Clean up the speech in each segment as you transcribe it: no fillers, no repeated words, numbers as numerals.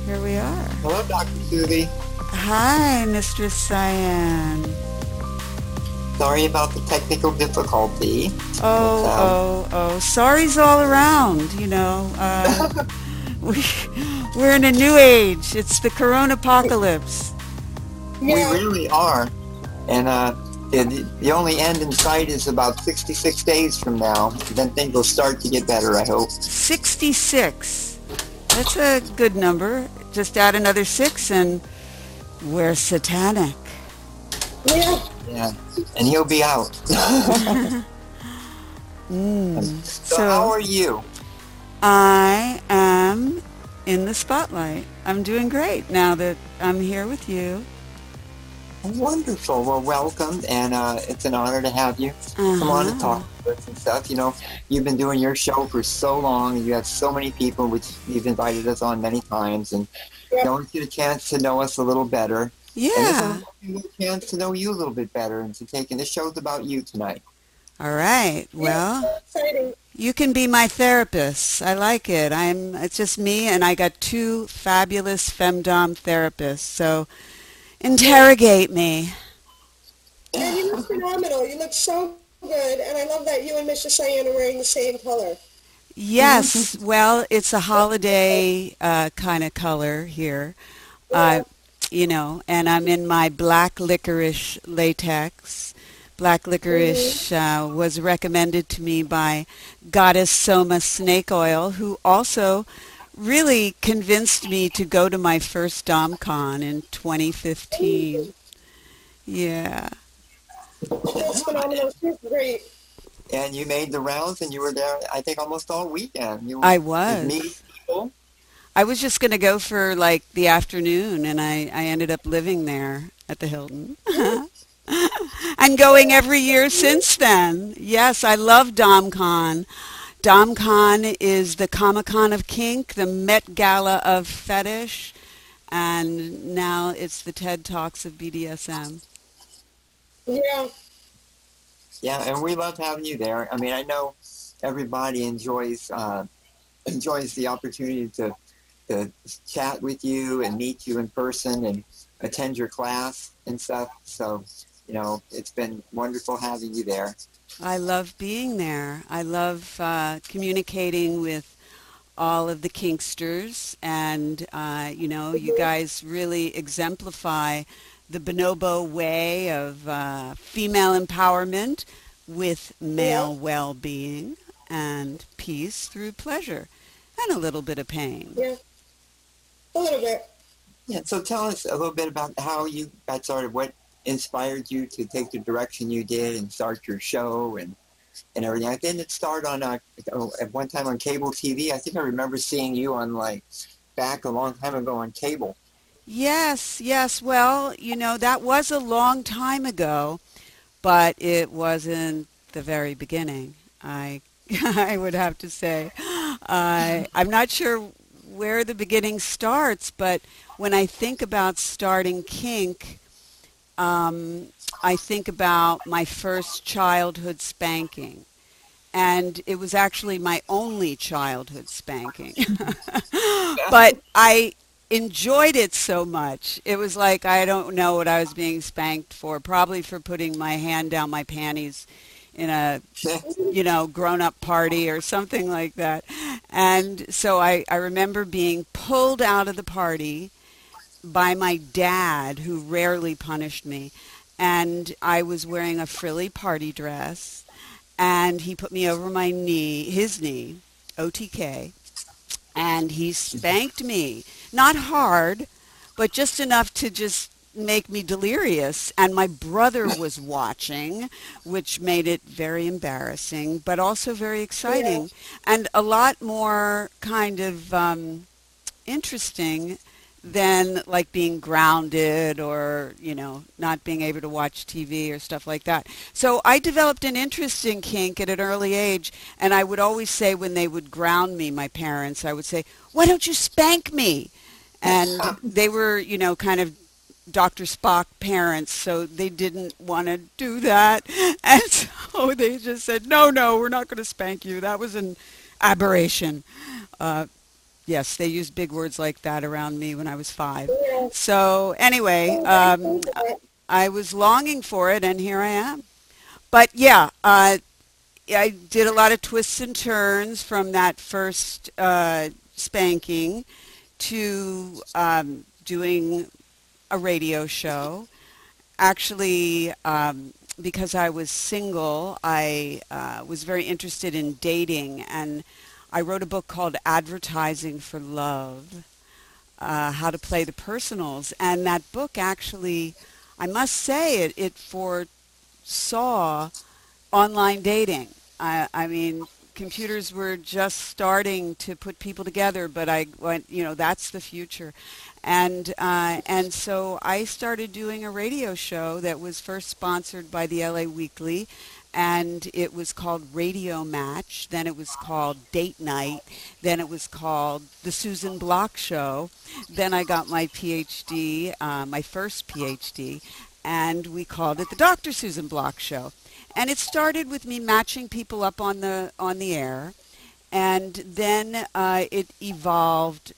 Here we are. Hello, Dr. Susie. Hi, Mistress Cyan. Sorry about the technical difficulty. Oh, But, oh, oh. Sorry's all around, you know. We, we're in a new age. It's the corona apocalypse. we really are. And the only end in sight is about 66 days from now. Then things will start to get better, I hope. 66. That's a good number. Just add another 6 and we're satanic. Yeah. And he'll be out. So how are you? I am in the spotlight. I'm doing great now that I'm here with you. Wonderful. Well, welcome, and it's an honor to have you come on and talk to us and stuff. You know, you've been doing your show for so long, and you have so many people, which you've invited us on many times, and don't get a chance to know us a little better. Yeah. And this is a chance to know you a little bit better, and to take in. This show's about you tonight. All right. Well, you can be my therapist. I like it. It's just me, and I got 2 fabulous femdom therapists. So interrogate me. And you look phenomenal. You look so good, and I love that you and Mr. Cyan are wearing the same color. Yes. Well, it's a holiday kind of color here. You know, and I'm in my black licorice latex. Black licorice was recommended to me by Goddess Soma Snake Oil, who also really convinced me to go to my first DomCon in 2015. Yeah. That's phenomenal. She's great. And you made the rounds, and you were there, I think, almost all weekend. I was. With meeting people. I was just going to go for like the afternoon, and I ended up living there at the Hilton. And going every year since then. Yes, I love DomCon. DomCon is the Comic-Con of kink, the Met Gala of fetish, and now it's the TED Talks of BDSM. Yeah. Yeah, and we love having you there. I mean, I know everybody enjoys the opportunity to chat with you and meet you in person and attend your class and stuff. So, you know, it's been wonderful having you there. I love being there. I love communicating with all of the kinksters, and, you know, you guys really exemplify the bonobo way of female empowerment with male well-being and peace through pleasure and a little bit of pain. Yeah. A little bit. Yeah, so tell us a little bit about how you got started, what inspired you to take the direction you did and start your show and everything. I didn't start on at one time on cable TV. I think I remember seeing you on back a long time ago on cable. Yes. Well, you know, that was a long time ago, but it wasn't the very beginning. I would have to say. I'm not sure where the beginning starts, but when I think about starting kink, I think about my first childhood spanking. And it was actually my only childhood spanking. But I enjoyed it so much. It was like, I don't know what I was being spanked for, probably for putting my hand down my panties in a, you know, grown-up party or something like that. And so I remember being pulled out of the party by my dad, who rarely punished me. And I was wearing a frilly party dress, and he put me over my knee, his knee, OTK, and he spanked me. Not hard, but just enough to just make me delirious. And my brother was watching, which made it very embarrassing, but also very exciting, and a lot more kind of interesting than like being grounded or, you know, not being able to watch TV or stuff like that. So I developed an interest in kink at an early age, and I would always say when they would ground me, my parents, I would say, "Why don't you spank me?" And they were, you know, kind of Dr. Spock parents, so they didn't want to do that. And so they just said, no, we're not going to spank you. That was an aberration. Yes, they used big words like that around me when I was 5. Yeah. So anyway, Oh, I love it. I was longing for it, and here I am. But yeah, I did a lot of twists and turns from that first spanking to doing a radio show. Actually, because I was single, I was very interested in dating, and I wrote a book called Advertising for Love, How to Play the Personals. And that book actually, I must say, it foresaw online dating. I mean, computers were just starting to put people together, but I went, that's the future. And so I started doing a radio show that was first sponsored by the LA Weekly, and it was called Radio Match. Then it was called Date Night. Then it was called The Susan Block Show. Then I got my PhD, my first PhD, and we called it the Dr. Susan Block Show. And it started with me matching people up on the air, and then it evolved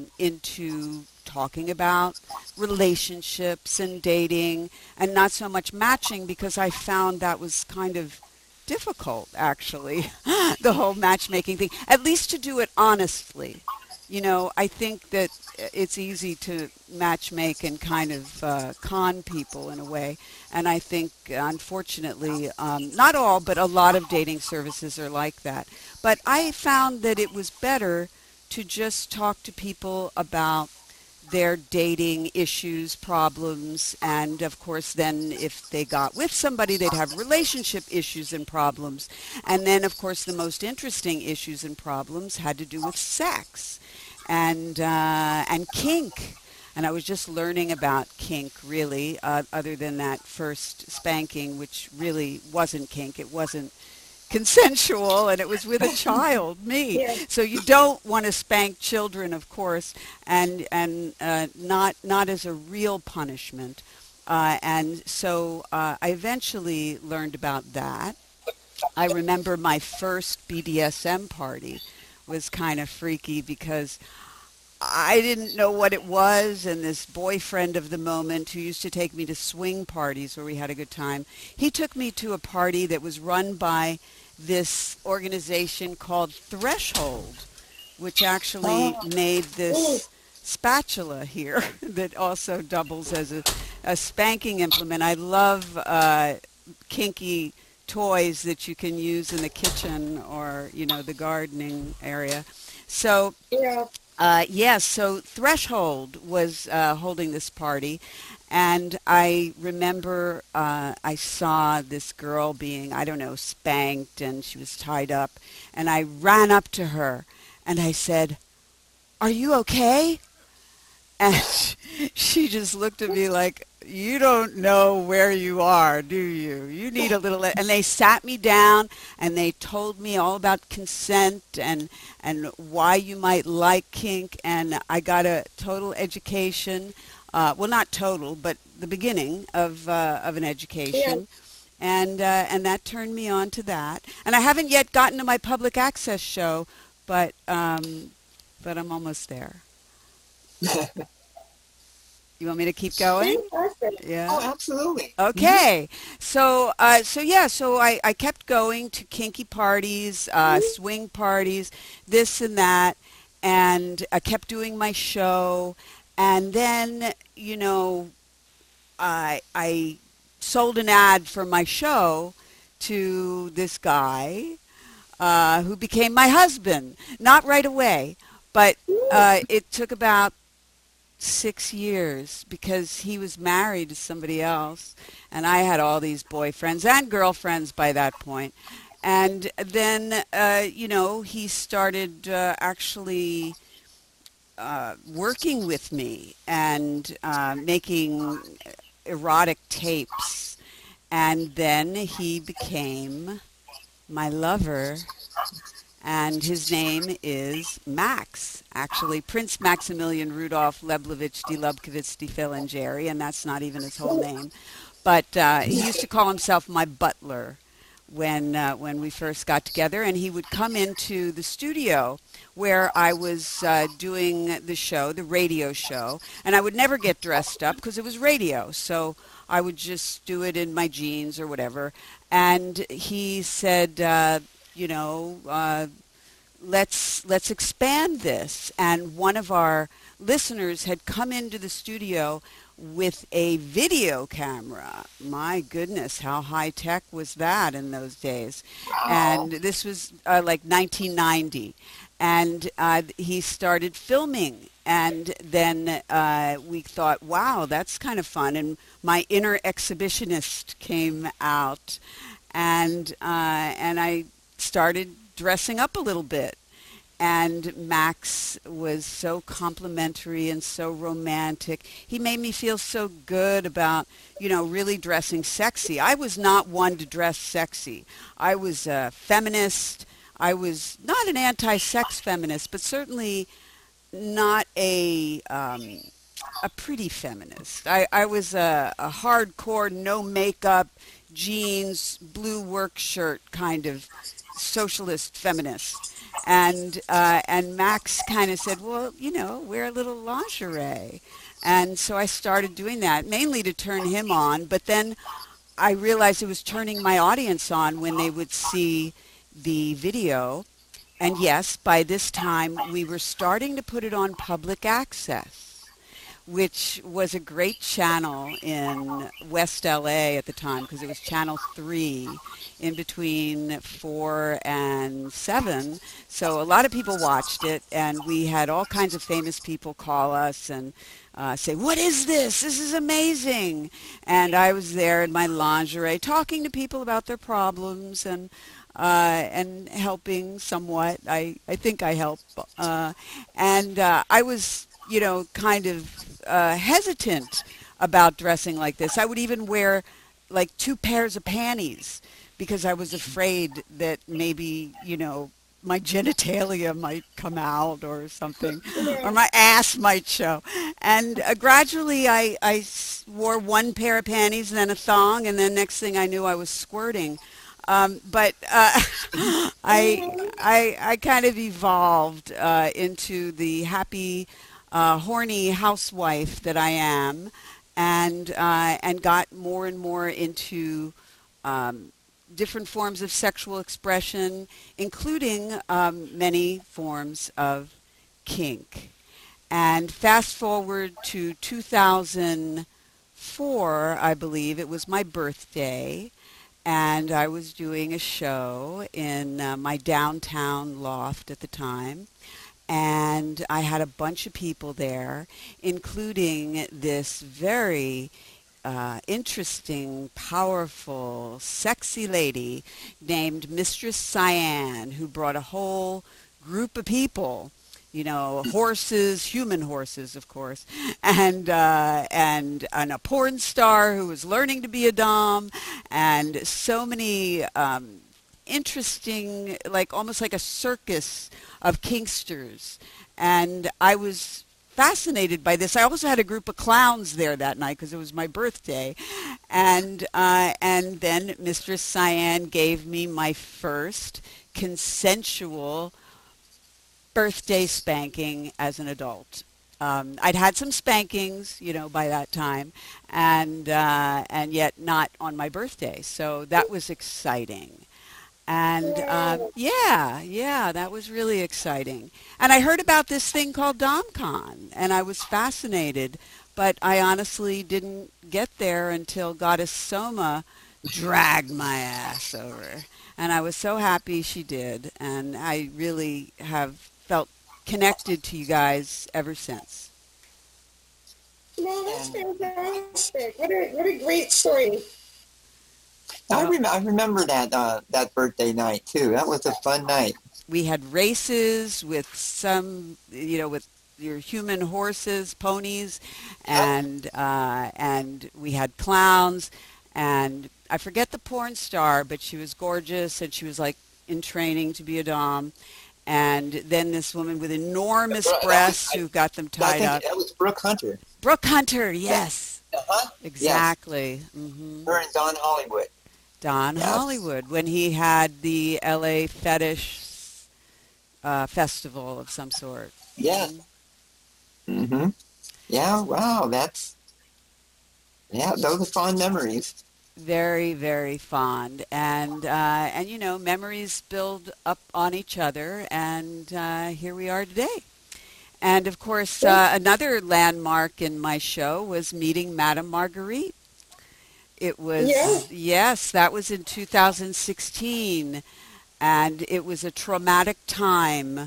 into talking about relationships and dating, and not so much matching, because I found that was kind of difficult, actually, the whole matchmaking thing, at least to do it honestly. I think that it's easy to matchmake and kind of con people in a way. And I think, unfortunately, not all, but a lot of dating services are like that. But I found that it was better to just talk to people about their dating issues, problems, and of course then if they got with somebody, they'd have relationship issues and problems. And then, of course, the most interesting issues and problems had to do with sex and kink. And I was just learning about kink, really, other than that first spanking, which really wasn't kink. It wasn't consensual, and it was with a child, me. Yeah. So you don't want to spank children, of course, and not as a real punishment. And so I eventually learned about that. I remember my first BDSM party was kind of freaky because I didn't know what it was, and this boyfriend of the moment who used to take me to swing parties where we had a good time, he took me to a party that was run by this organization called Threshold, which actually made this spatula here that also doubles as a spanking implement. I love kinky toys that you can use in the kitchen or, the gardening area. So Yeah. yes, so Threshold was holding this party, and I remember I saw this girl being, I don't know, spanked, and she was tied up, and I ran up to her, and I said, "Are you okay?" And she just looked at me like, "You don't know where you are, do you? You need a little..." And they sat me down and they told me all about consent and why you might like kink. And I got a total education. Well, not total, but the beginning of an education. Yeah. And that turned me on to that. And I haven't yet gotten to my public access show, but I'm almost there. You want me to keep going? Yeah. Oh, absolutely. Okay. So I kept going to kinky parties, swing parties, this and that, and I kept doing my show. And then, I sold an ad for my show to this guy who became my husband. Not right away, but it took about 6 years because he was married to somebody else, and I had all these boyfriends and girlfriends by that point. And then, he started actually working with me and making erotic tapes. And then he became my lover. And his name is Max, actually, Prince Maximilian Rudolph Leblovich de Lubkowitz de Filangeri, and that's not even his whole name. But he used to call himself my butler, when we first got together, and he would come into the studio where I was doing the show, the radio show, and I would never get dressed up because it was radio, so I would just do it in my jeans or whatever. And he said, let's expand this. And one of our listeners had come into the studio with a video camera. My goodness, how high tech was that in those days? Wow. And this was like 1990. And he started filming. And then we thought, wow, that's kind of fun. And my inner exhibitionist came out. And I started dressing up a little bit. And Max was so complimentary and so romantic. He made me feel so good about, really dressing sexy. I was not one to dress sexy. I was a feminist. I was not an anti-sex feminist, but certainly not a pretty feminist. I was a hardcore, no makeup, jeans, blue work shirt kind of socialist feminist. And Max kind of said, well, wear a little lingerie. And so I started doing that, mainly to turn him on. But then I realized it was turning my audience on when they would see the video. And yes, by this time, we were starting to put it on public access, which was a great channel in West LA at the time, because it was Channel 3 in between 4 and 7. So a lot of people watched it, and we had all kinds of famous people call us and say, what is this? This is amazing. And I was there in my lingerie talking to people about their problems and helping somewhat. I think I helped. And I was, kind of hesitant about dressing like this. I would even wear like 2 pairs of panties because I was afraid that maybe, my genitalia might come out or something, or my ass might show. And gradually I wore 1 pair of panties and then a thong, and then next thing I knew I was squirting. But I kind of evolved into the happy, horny housewife that I am, and got more and more into different forms of sexual expression, including many forms of kink. And fast forward to 2004, I believe, it was my birthday, and I was doing a show in my downtown loft at the time. And I had a bunch of people there, including this very interesting, powerful, sexy lady named Mistress Cyan, who brought a whole group of people, horses, human horses, of course, and a porn star who was learning to be a dom, and so many interesting, almost like a circus of kinksters. And I was fascinated by this. I also had a group of clowns there that night because it was my birthday. And then Mistress Cyan gave me my first consensual birthday spanking as an adult. I'd had some spankings, by that time, and yet not on my birthday. So that was exciting. And that was really exciting. And I heard about this thing called DomCon, and I was fascinated, but I honestly didn't get there until Goddess Soma dragged my ass over. And I was so happy she did, and I really have felt connected to you guys ever since. Well, that's fantastic. What a great story. I remember that birthday night too. That was a fun night. We had races with some, with your human horses, ponies, and we had clowns, and I forget the porn star, but she was gorgeous, and she was like in training to be a dom. And then this woman with enormous breasts who got them tied up. That was Brooke Hunter. Brooke Hunter, yes. Uh-huh. Exactly. Yes. Mm-hmm. Her and Don Hollywood. Don Yes. Hollywood, when he had the LA Fetish festival of some sort. Yes. Mm-hmm. Yeah. Wow. Yeah. Those are fond memories. Very, very fond, and you know, memories build up on each other, and here we are today. And of course, another landmark in my show was meeting Madame Marguerite. It Yeah. was, yes, that was in 2016, and it was a traumatic time.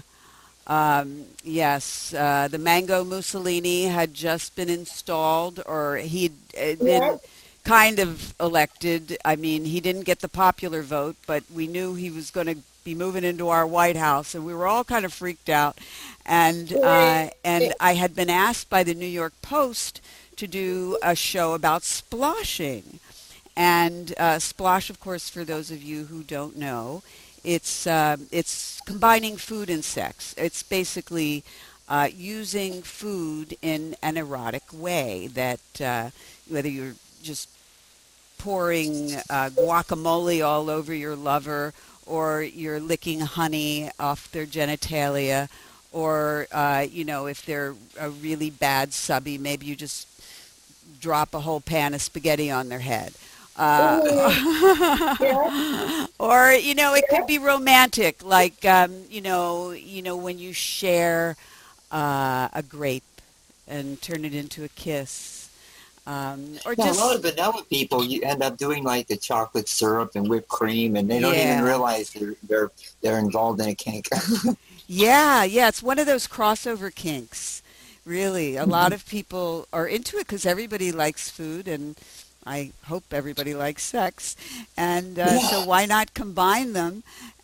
Yes, the Mango Mussolini had just been installed, or he'd Yeah. been kind of elected. I mean, he didn't get the popular vote, but we knew he was going to be moving into our White House, and we were all kind of freaked out. Right. And I had been asked by the New York Post to do a show about sploshing. And splosh, of course, for those of you who don't know, it's combining food and sex. It's basically using food in an erotic way. That whether you're just pouring guacamole all over your lover, or you're licking honey off their genitalia, or you know, if they're a really bad subby, maybe you just drop a whole pan of spaghetti on their head. Uh, Mhm. Yeah. or you know, it could Yeah. be romantic, like you know when you share a grape and turn it into a kiss, or Yeah, a lot of just vanilla people you end up doing like the chocolate syrup and whipped cream, and they don't even yeah, realize they're involved in a kink. yeah, yeah. It's one of those crossover kinks. Really, a lot Mhm. of people are into it because everybody likes food, and I hope everybody likes sex, and so Yeah. why not combine them?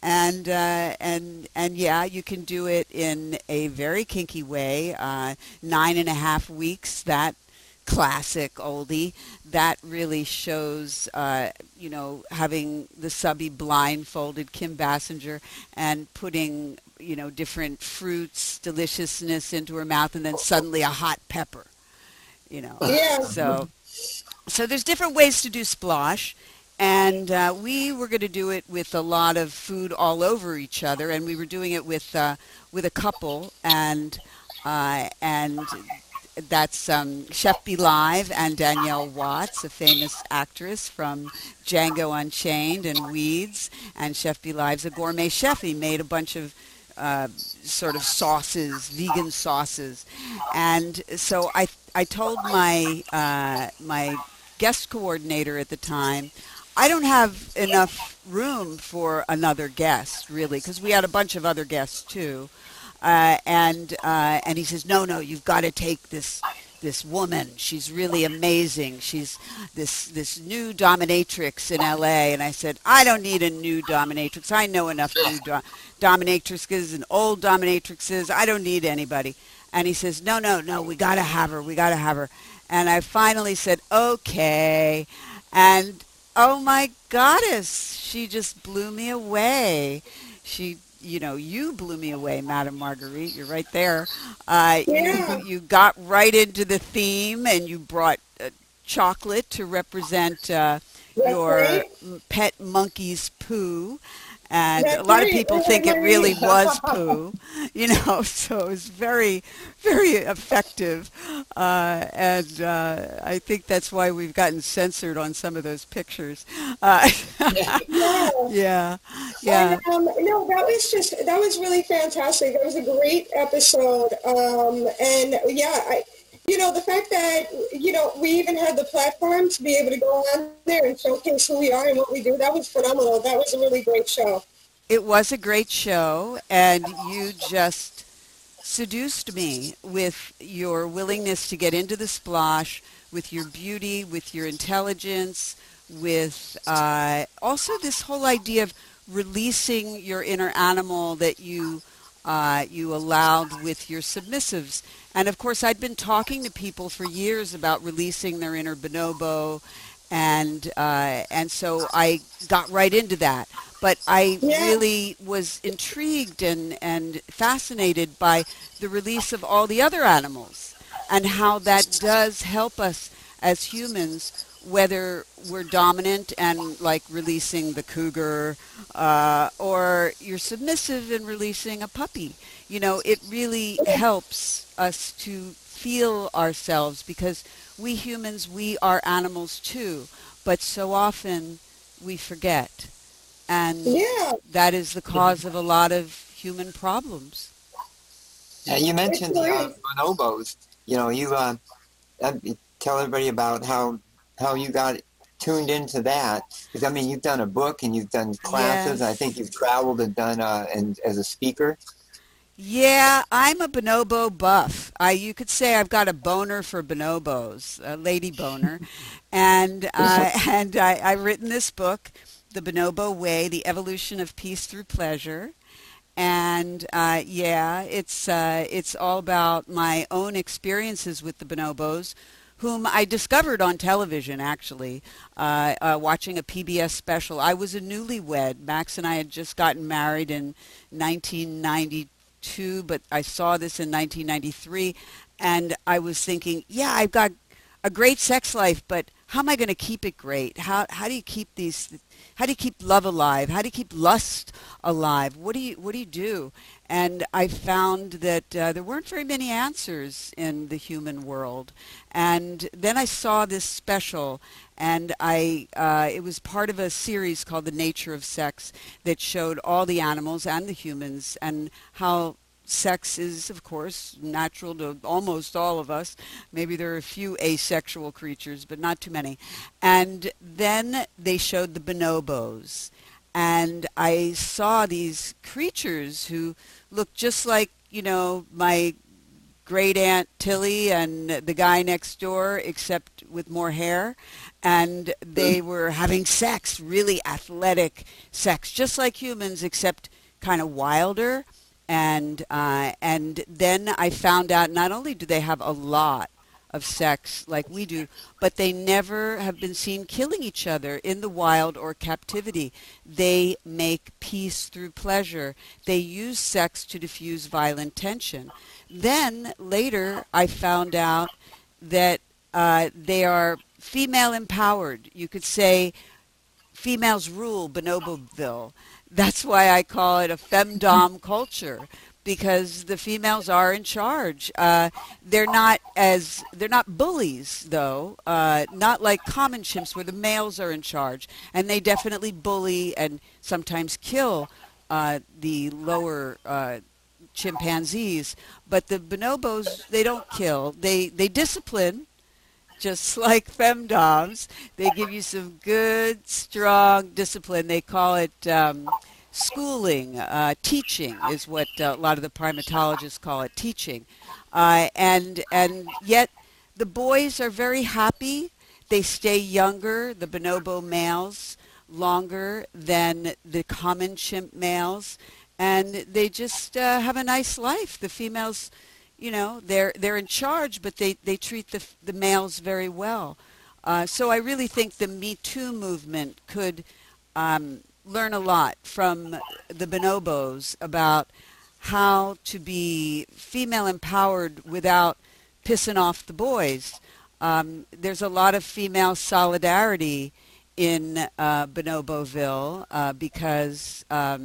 And yeah, you can do it in a very kinky way. 9.5 weeks, that classic oldie, that really shows, you know, having the subby blindfolded Kim Bassinger and putting, you know, different fruits, deliciousness into her mouth, and then suddenly a hot pepper, you know. Yeah. So there's different ways to do splosh, and we were going to do it with a lot of food all over each other, and we were doing it with a couple, and that's Chef Be Live and Danielle Watts, a famous actress from Django Unchained and Weeds, and Chef Be Live's a gourmet chef. He made a bunch of sort of sauces, vegan sauces, and so I told my guest coordinator at the time, I don't have enough room for another guest, really, because we had a bunch of other guests too. And he says, no, no, you've got to take this woman. She's really amazing. She's this new dominatrix in L.A. And I said, I don't need a new dominatrix. I know enough new dominatrixes and old dominatrixes. I don't need anybody. And he says, no, no, no, we got to have her. We got to have her. And I finally said, okay. And oh my goddess, she just blew me away. She, you know, you blew me away, Madame Marguerite. You're right there. Yeah. You got right into the theme, and you brought chocolate to represent That's your right. pet monkey's poo. And a That's lot of right. people That's right, think it really Marie. was poo, you know, so it was very, very effective. And I think that's why we've gotten censored on some of those pictures. Uh, Yeah. Yeah. yeah, And yeah. no, that was really fantastic. That was a great episode. And yeah, the fact that we even had the platform to be able to go on there and showcase who we are and what we do. That was phenomenal. That was a really great show. It was a great show, and you just seduced me with your willingness to get into the splosh, with your beauty, with your intelligence, with also this whole idea of releasing your inner animal that you allowed with your submissives. And of course, I'd been talking to people for years about releasing their inner bonobo, and so I got right into that. But I Yeah. really was intrigued and fascinated by the release of all the other animals and how that does help us as humans whether we're dominant and like releasing the cougar, or you're submissive and releasing a puppy. It really helps us to feel ourselves, because we humans, we are animals too, but so often we forget. And Yeah. that is the cause of a lot of human problems. Yeah, you mentioned It's bonobos. Uh, tell everybody about how you got tuned into that. Because I mean, you've done a book and you've done classes. And I think Yes. you've traveled and done and as a speaker. Yeah, I'm a bonobo buff. You could say I've got a boner for bonobos, a lady boner, and I've written this book, The Bonobo Way: The Evolution of Peace Through Pleasure, and yeah, it's all about my own experiences with the bonobos, whom I discovered on television, actually, watching a PBS special. I was a newlywed. Max and I had just gotten married in 1992, but I saw this in 1993, and I was thinking, yeah, I've got a great sex life, but how am I going to keep it great? How do you keep these? How do you keep love alive? How do you keep lust alive? What do you do? And I found that there weren't very many answers in the human world. And then I saw this special, and it was part of a series called The Nature of Sex that showed all the animals and the humans, and how sex is, of course, natural to almost all of us. Maybe there are a few asexual creatures, but not too many. And then they showed the bonobos. And I saw these creatures who looked just like, my great aunt Tilly and the guy next door, except with more hair. And they were having sex, really athletic sex, just like humans, except kind of wilder. And then I found out not only do they have a lot of sex like we do, but they never have been seen killing each other in the wild or captivity. They make peace through pleasure. They use sex to diffuse violent tension. Then later I found out that they are female empowered. You could say females rule Bonoboville. That's why I call it a femdom culture, because the females are in charge. They're not bullies, though, not like common chimps where the males are in charge, and they definitely bully and sometimes kill the lower chimpanzees. But the bonobos, they don't kill. They discipline, just like femdoms. They give you some good, strong discipline. They call it schooling. Teaching is what a lot of the primatologists call it, teaching. And yet the boys are very happy. They stay younger, the bonobo males, longer than the common chimp males. And they just have a nice life. The females, they're in charge, but they treat the males very well. So I really think the Me Too movement could learn a lot from the bonobos about how to be female empowered without pissing off the boys. There's a lot of female solidarity in Bonoboville because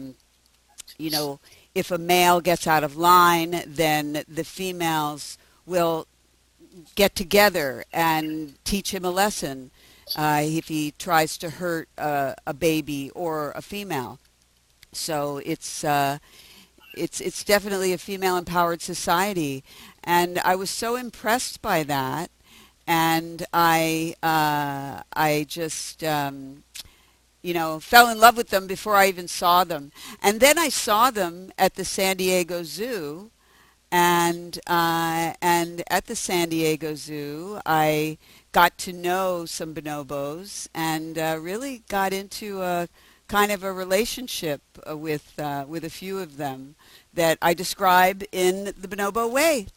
if a male gets out of line, then the females will get together and teach him a lesson if he tries to hurt a baby or a female. So it's definitely a female-empowered society, and I was so impressed by that, and I just fell in love with them before I even saw them. And then I saw them at the San Diego Zoo, and at the San Diego Zoo, I got to know some bonobos and really got into a kind of a relationship with a few of them that I describe in the Bonobo Way.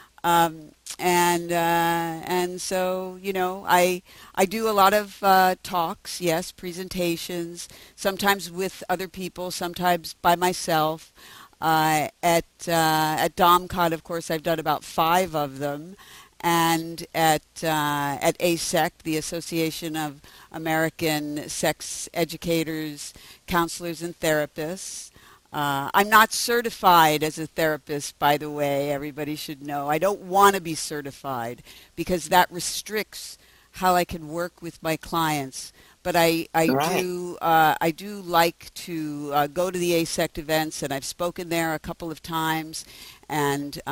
And so I do a lot of talks, yes, presentations, sometimes with other people, sometimes by myself. At DomCon, of course, I've done about 5 of them, and at ASECT, the Association of American Sex Educators, Counselors, and Therapists. I'm not certified as a therapist, by the way. Everybody should know. I don't want to be certified because that restricts how I can work with my clients. But I Right. do like to go to the ASECT events, and I've spoken there a couple of times, and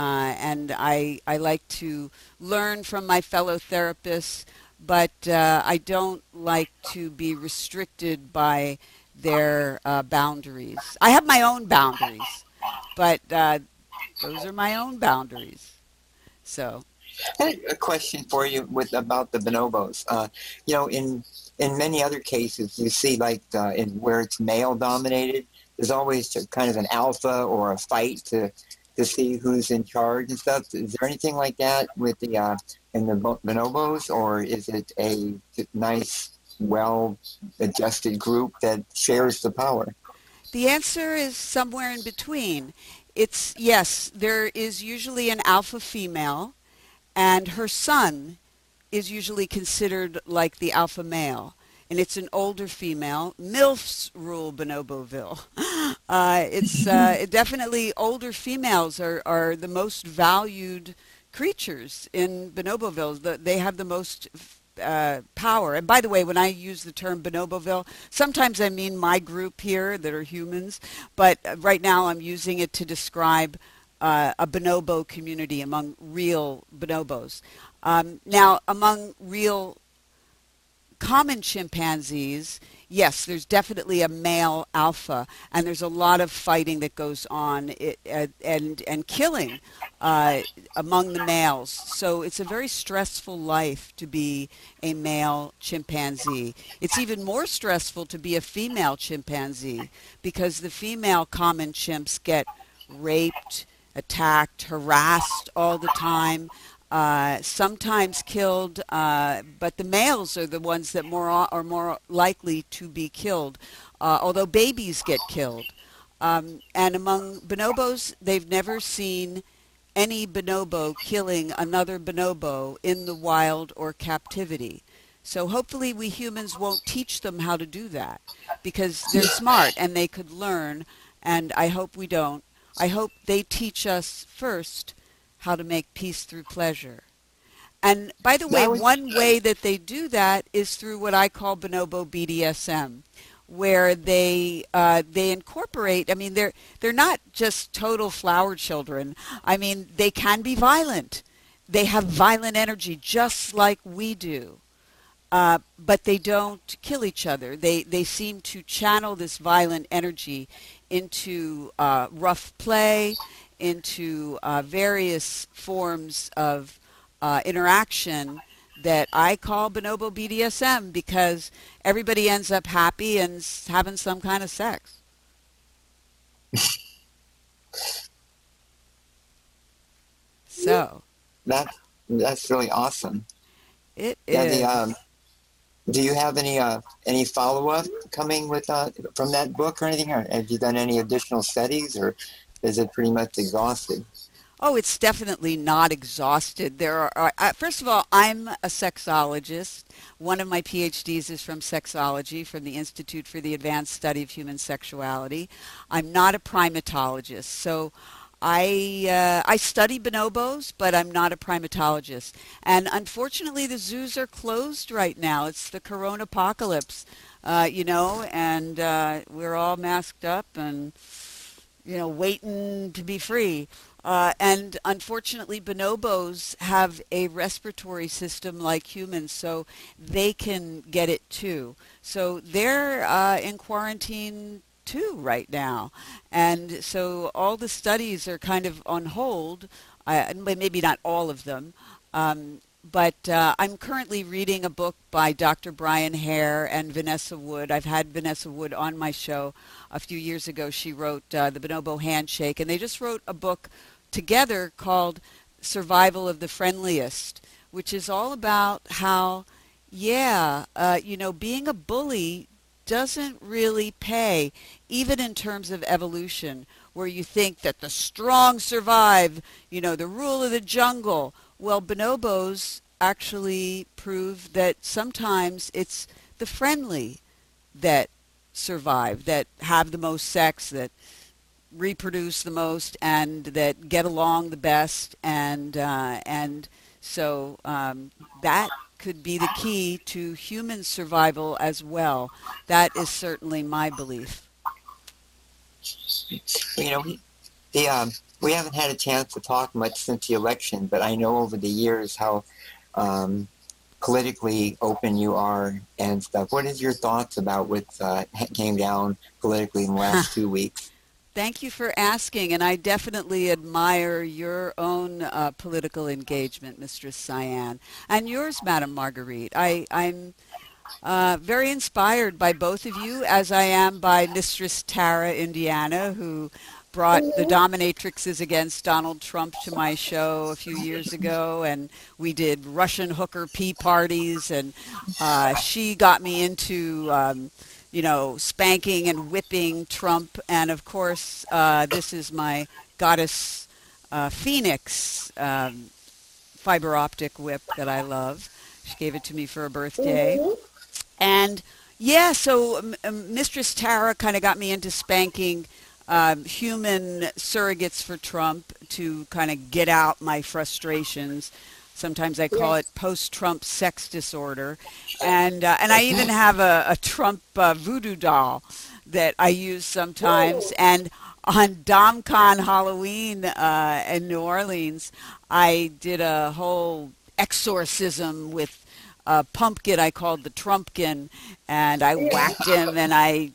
I like to learn from my fellow therapists, but I don't like to be restricted by their boundaries. I have my own boundaries, but those are my own boundaries. So, I had a question for you with about the bonobos. You know, in many other cases, you see like in where it's male dominated, there's always kind of an alpha or a fight to see who's in charge and stuff. Is there anything like that with the in the bonobos, or is it a nice, well-adjusted group that shares the power? the answer is somewhere in between. It's yes, there is usually an alpha female, and her son is usually considered like the alpha male. And it's an older female. MILFs rule Bonoboville. It's definitely older females are the most valued creatures in Bonoboville. They have the most power. And by the way, when I use the term Bonoboville, sometimes I mean my group here that are humans, but right now I'm using it to describe a bonobo community among real bonobos. Now, among real common chimpanzees, yes, there's definitely a male alpha, and there's a lot of fighting that goes on and killing among the males. So it's a very stressful life to be a male chimpanzee. It's even more stressful to be a female chimpanzee because the female common chimps get raped, attacked, harassed all the time, sometimes killed, but the males are the ones that are more likely to be killed, although babies get killed. And among bonobos, they've never seen any bonobo killing another bonobo in the wild or captivity. So hopefully we humans won't teach them how to do that because they're smart and they could learn, and I hope we don't. I hope they teach us first how to make peace through pleasure. And by the way, one way that they do that is through what I call bonobo BDSM, where they incorporate. I mean, they're not just total flower children. I mean, they can be violent. They have violent energy just like we do. But they don't kill each other. They seem to channel this violent energy into rough play, into various forms of interaction that I call bonobo BDSM because everybody ends up happy and having some kind of sex. So That's really awesome. it Yeah. is. Do you have any follow up coming with from that book or anything? Or have you done any additional studies, or is it pretty much exhausted? Oh, it's definitely not exhausted. There are, first of all, I'm a sexologist. One of my PhDs is from sexology, from the Institute for the Advanced Study of Human Sexuality. I'm not a primatologist, so I study bonobos, but I'm not a primatologist. And unfortunately, the zoos are closed right now. It's the corona apocalypse, and we're all masked up and waiting to be free. And unfortunately, bonobos have a respiratory system like humans, so they can get it too. So they're in quarantine too right now. And so all the studies are kind of on hold, maybe not all of them. But I'm currently reading a book by Dr. Brian Hare and Vanessa Wood. I've had Vanessa Wood on my show a few years ago. She wrote The Bonobo Handshake, and they just wrote a book together called Survival of the Friendliest, which is all about how, being a bully doesn't really pay, even in terms of evolution, where you think that the strong survive, the rule of the jungle. Well, bonobos actually prove that sometimes it's the friendly that survive, that have the most sex, that reproduce the most, and that get along the best, and so that could be the key to human survival as well. That is certainly my belief. You know, we haven't had a chance to talk much since the election, but I know over the years how politically open you are and stuff. What is your thoughts about what came down politically in the last 2 weeks? Thank you for asking, and I definitely admire your own political engagement, Mistress Cyan, and yours, Madame Marguerite. I'm very inspired by both of you, as I am by Mistress Tara Indiana, who brought the dominatrixes against Donald Trump to my show a few years ago, and we did Russian hooker pee parties, and she got me into spanking and whipping Trump. And of course, this is my goddess Phoenix fiber optic whip that I love. She gave it to me for a birthday. And yeah, so Mistress Tara kind of got me into spanking human surrogates for Trump to kind of get out my frustrations. Sometimes I call it post-Trump sex disorder. And I even have a Trump voodoo doll that I use sometimes. And on DomCon Halloween in New Orleans, I did a whole exorcism with a pumpkin I called the Trumpkin, and I whacked him, and I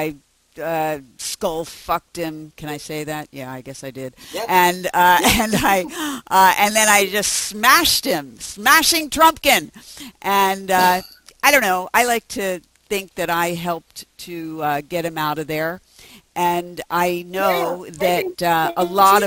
skull fucked him. Can I say that? Yeah, I guess I did. Yep. And then I just smashed him, smashing Trumpkin. And I don't know. I like to think that I helped to get him out of there. And I know that a lot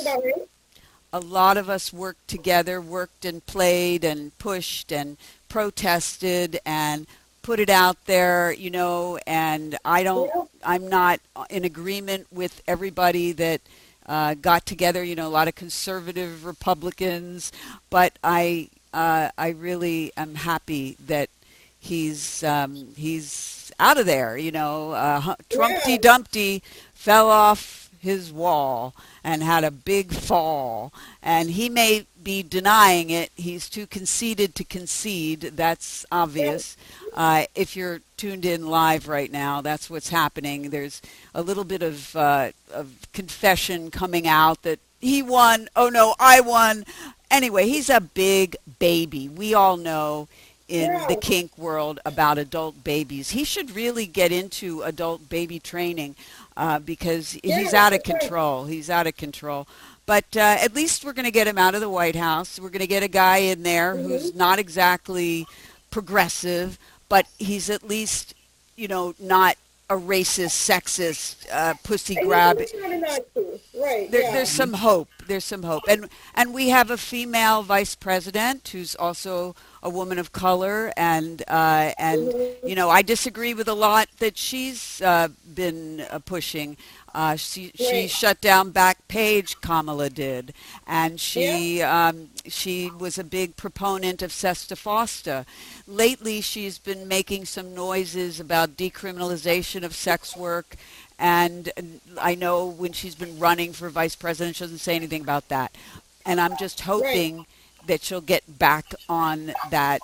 of us worked together, worked and played and pushed and protested and put it out there, and I'm not in agreement with everybody that got together, a lot of conservative Republicans, but I really am happy that he's out of there, Trumpty Dumpty fell off his wall and had a big fall, and he may be denying it. He's too conceited to concede. That's obvious. If you're tuned in live right now, that's what's happening. There's a little bit of confession coming out that he won. Oh no, I won. Anyway, he's a big baby. We all know in the kink world about adult babies. He should really get into adult baby training because he's out of control. He's out of control. But at least we're going to get him out of the White House. We're going to get a guy in there who's not exactly progressive, but he's at least, not a racist, sexist, pussy grab. Right. There's some hope. There's some hope. And we have a female vice president who's also a woman of color, and I disagree with a lot that she's been pushing. She shut down Backpage, Kamala did, and she was a big proponent of Sesta Fosta. Lately, she's been making some noises about decriminalization of sex work, and I know when she's been running for vice president, she doesn't say anything about that. And I'm just hoping that she'll get back on that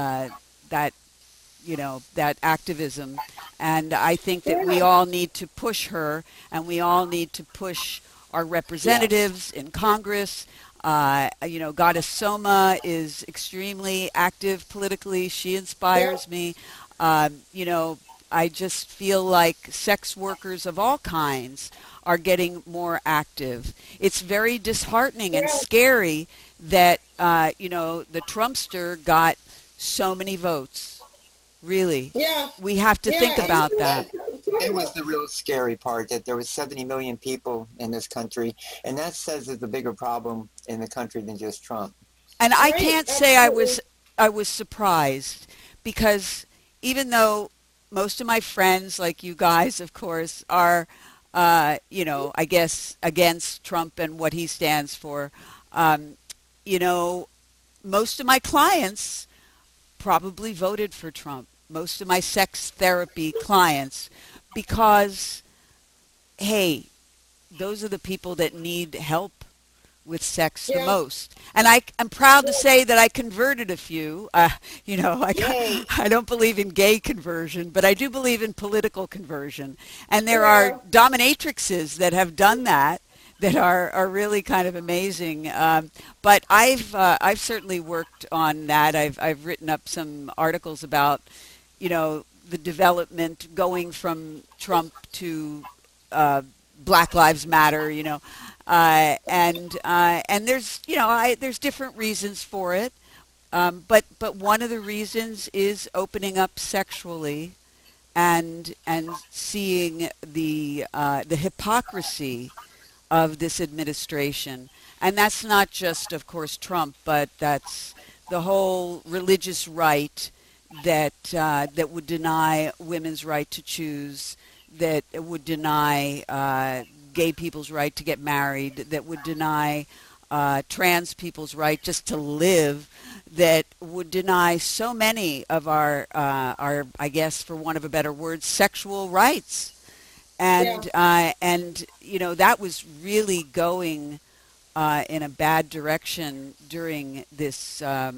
activism. And I think that we all need to push her, and we all need to push our representatives in Congress. Goddess Soma is extremely active politically. She inspires me. I just feel like sex workers of all kinds are getting more active. It's very disheartening and scary that, the Trumpster got so many votes. Really. Yeah. We have to think about that. It was the real scary part, that there was 70 million people in this country, and that says there's a bigger problem in the country than just Trump. And I can't say I was surprised, because even though most of my friends, like you guys, of course, are, I guess, against Trump and what he stands for, most of my clients probably voted for Trump, most of my sex therapy clients, because, hey, those are the people that need help with sex the Yeah. most. And I'm proud to say that I converted a few. Yay. I don't believe in gay conversion, but I do believe in political conversion. And there are Yeah. dominatrixes that have done that are really kind of amazing. But I've certainly worked on that. I've written up some articles about, the development going from Trump to Black Lives Matter, and there's there's different reasons for it, but one of the reasons is opening up sexually, and seeing the hypocrisy of this administration, and that's not just, of course, Trump, but that's the whole religious right that would deny women's right to choose, that would deny gay people's right to get married, that would deny trans people's right just to live, that would deny so many of our, I guess, for want of a better word, sexual rights. Yeah. And that was really going in a bad direction during this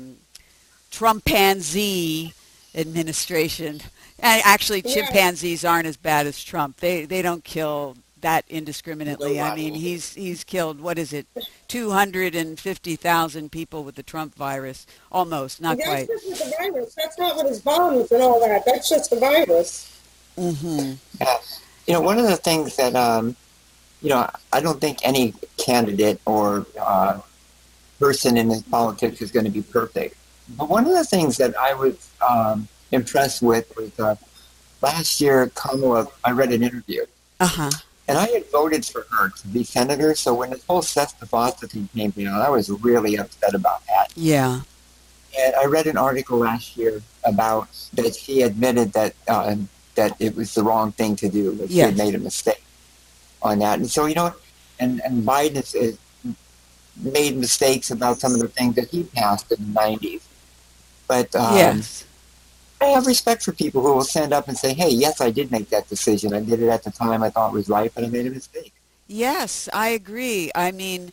Trumpanzee administration. And actually, Yeah. chimpanzees aren't as bad as Trump. They don't kill that indiscriminately. I mean, Nobody. he's killed, what is it, 250,000 people with the Trump virus. Almost, not That's quite. just with the virus. That's not with his bombs and all that. That's just the virus. Hmm. Yeah. One of the things that, I don't think any candidate or person in this politics is going to be perfect. But one of the things that I was impressed with was last year, Kamala, I read an interview, Uh-huh. and I had voted for her to be senator. So when this whole Seth DeFoster thing came down, I was really upset about that. Yeah. And I read an article last year about that she admitted that that it was the wrong thing to do, that she had Yes. made a mistake on that. And so, and Biden has made mistakes about some of the things that he passed in the 90s. But Yes. I have respect for people who will stand up and say, hey, yes, I did make that decision. I did it at the time I thought was right, but I made a mistake. Yes, I agree. I mean,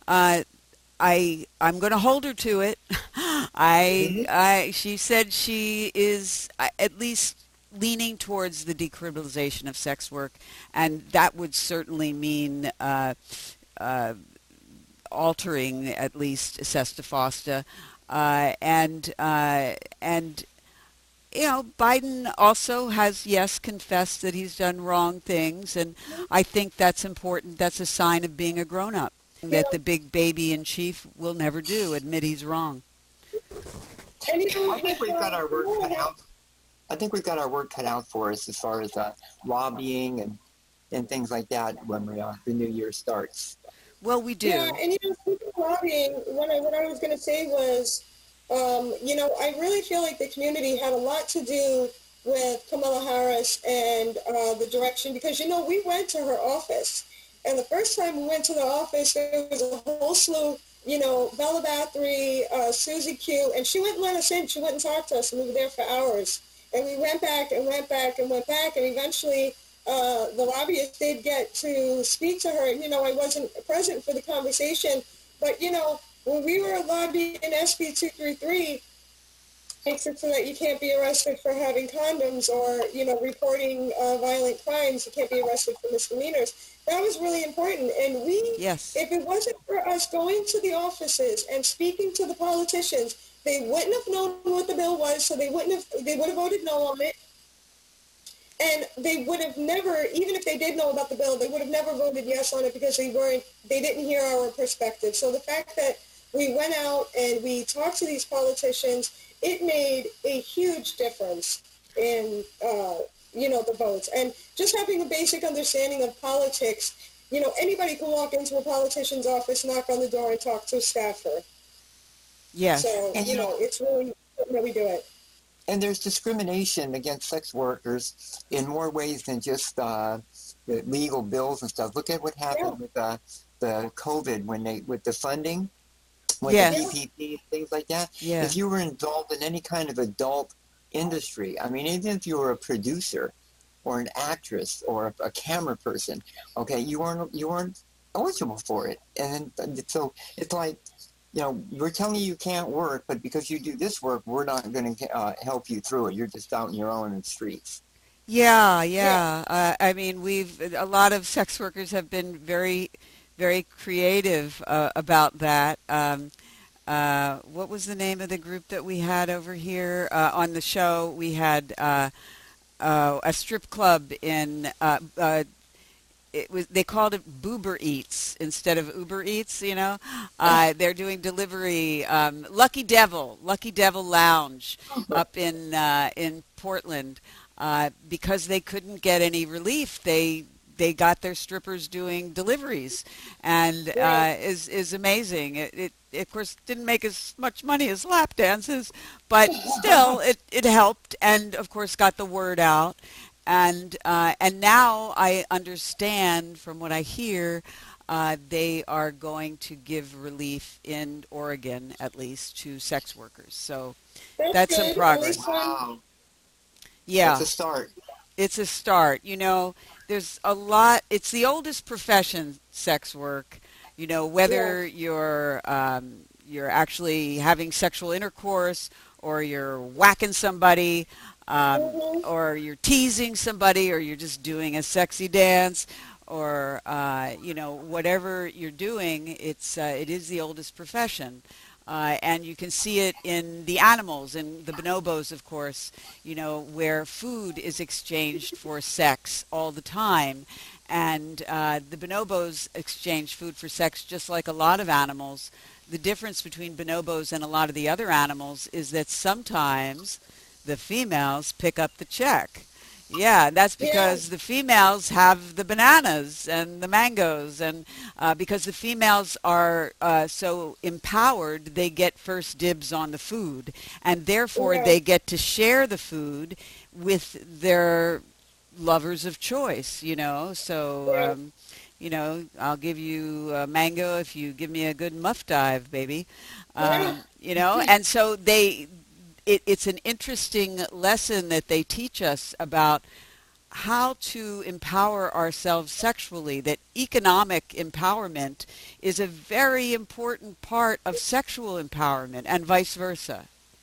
I'm going to hold her to it. She said she is at least leaning towards the decriminalization of sex work, and that would certainly mean altering at least Sesta Fosta, and Biden also has, yes, confessed that he's done wrong things, and I think that's important. That's a sign of being a grown-up, Yeah. that the big baby in chief will never do, admit he's wrong. And I think we've got our work cut out. I think we've got our work cut out for us as far as lobbying and things like that when the new year starts. Well, we do. Yeah, and speaking of lobbying, what I was going to say was, I really feel like the community had a lot to do with Kamala Harris and the direction, because, we went to her office. And the first time we went to the office, there was a whole slew, Bella Bathory, Susie Q, and she wouldn't let us in. She wouldn't talk to us, and we were there for hours. And we went back and went back and went back, and eventually the lobbyists did get to speak to her. And, I wasn't present for the conversation, but, when we were lobbying SB 233, makes it so that you can't be arrested for having condoms or, reporting violent crimes. You can't be arrested for misdemeanors. That was really important. And Yes. if it wasn't for us going to the offices and speaking to the politicians, they wouldn't have known what the bill was, so they would have voted no on it. And they would have never, even if they did know about the bill, they would have never voted yes on it because they didn't hear our perspective. So the fact that we went out and we talked to these politicians, it made a huge difference in, the votes. And just having a basic understanding of politics, anybody can walk into a politician's office, knock on the door, and talk to a staffer. Yes. So, And, it's really important that we do it. And there's discrimination against sex workers in more ways than just the legal bills and stuff. Look at what happened with the COVID with the funding. with the Yes. PPP, things like that. Yeah. If you were involved in any kind of adult industry, I mean, even if you were a producer or an actress or a camera person, okay, you weren't eligible for it. And then, so it's like, we're telling you can't work, but because you do this work, we're not going to help you through it. You're just out on your own in the streets. Yeah, Yeah. yeah. I mean, a lot of sex workers have been very, very creative about that. What was the name of the group that we had over here on the show? We had a strip club in it was they called it Boober Eats instead of Uber Eats. They're doing delivery. Lucky Devil Lounge up in Portland, because they couldn't get any relief. They got their strippers doing deliveries, and Right. is amazing. It of course didn't make as much money as lap dances, but still it helped, and of course got the word out. And now I understand from what I hear, they are going to give relief in Oregon, at least, to sex workers. So That's that's some good. At least progress. one. Wow, that's Yeah, a start. it's a start. There's a lot. It's the oldest profession, sex work. Yeah. Whether you're actually having sexual intercourse, or you're whacking somebody, Hmm. or you're teasing somebody, or you're just doing a sexy dance, or whatever you're doing. It is the oldest profession. And you can see it in the animals, in the bonobos, of course, where food is exchanged for sex all the time. And the bonobos exchange food for sex just like a lot of animals. The difference between bonobos and a lot of the other animals is that sometimes the females pick up the check. Yeah, that's Yeah. because the females have the bananas and the mangoes, and because the females are so empowered, they get first dibs on the food, and therefore Yeah. they get to share the food with their lovers of choice. So Right. I'll give you a mango if you give me a good muff dive, baby. Yeah. And so it's an interesting lesson that they teach us about how to empower ourselves sexually, that economic empowerment is a very important part of sexual empowerment, and vice versa.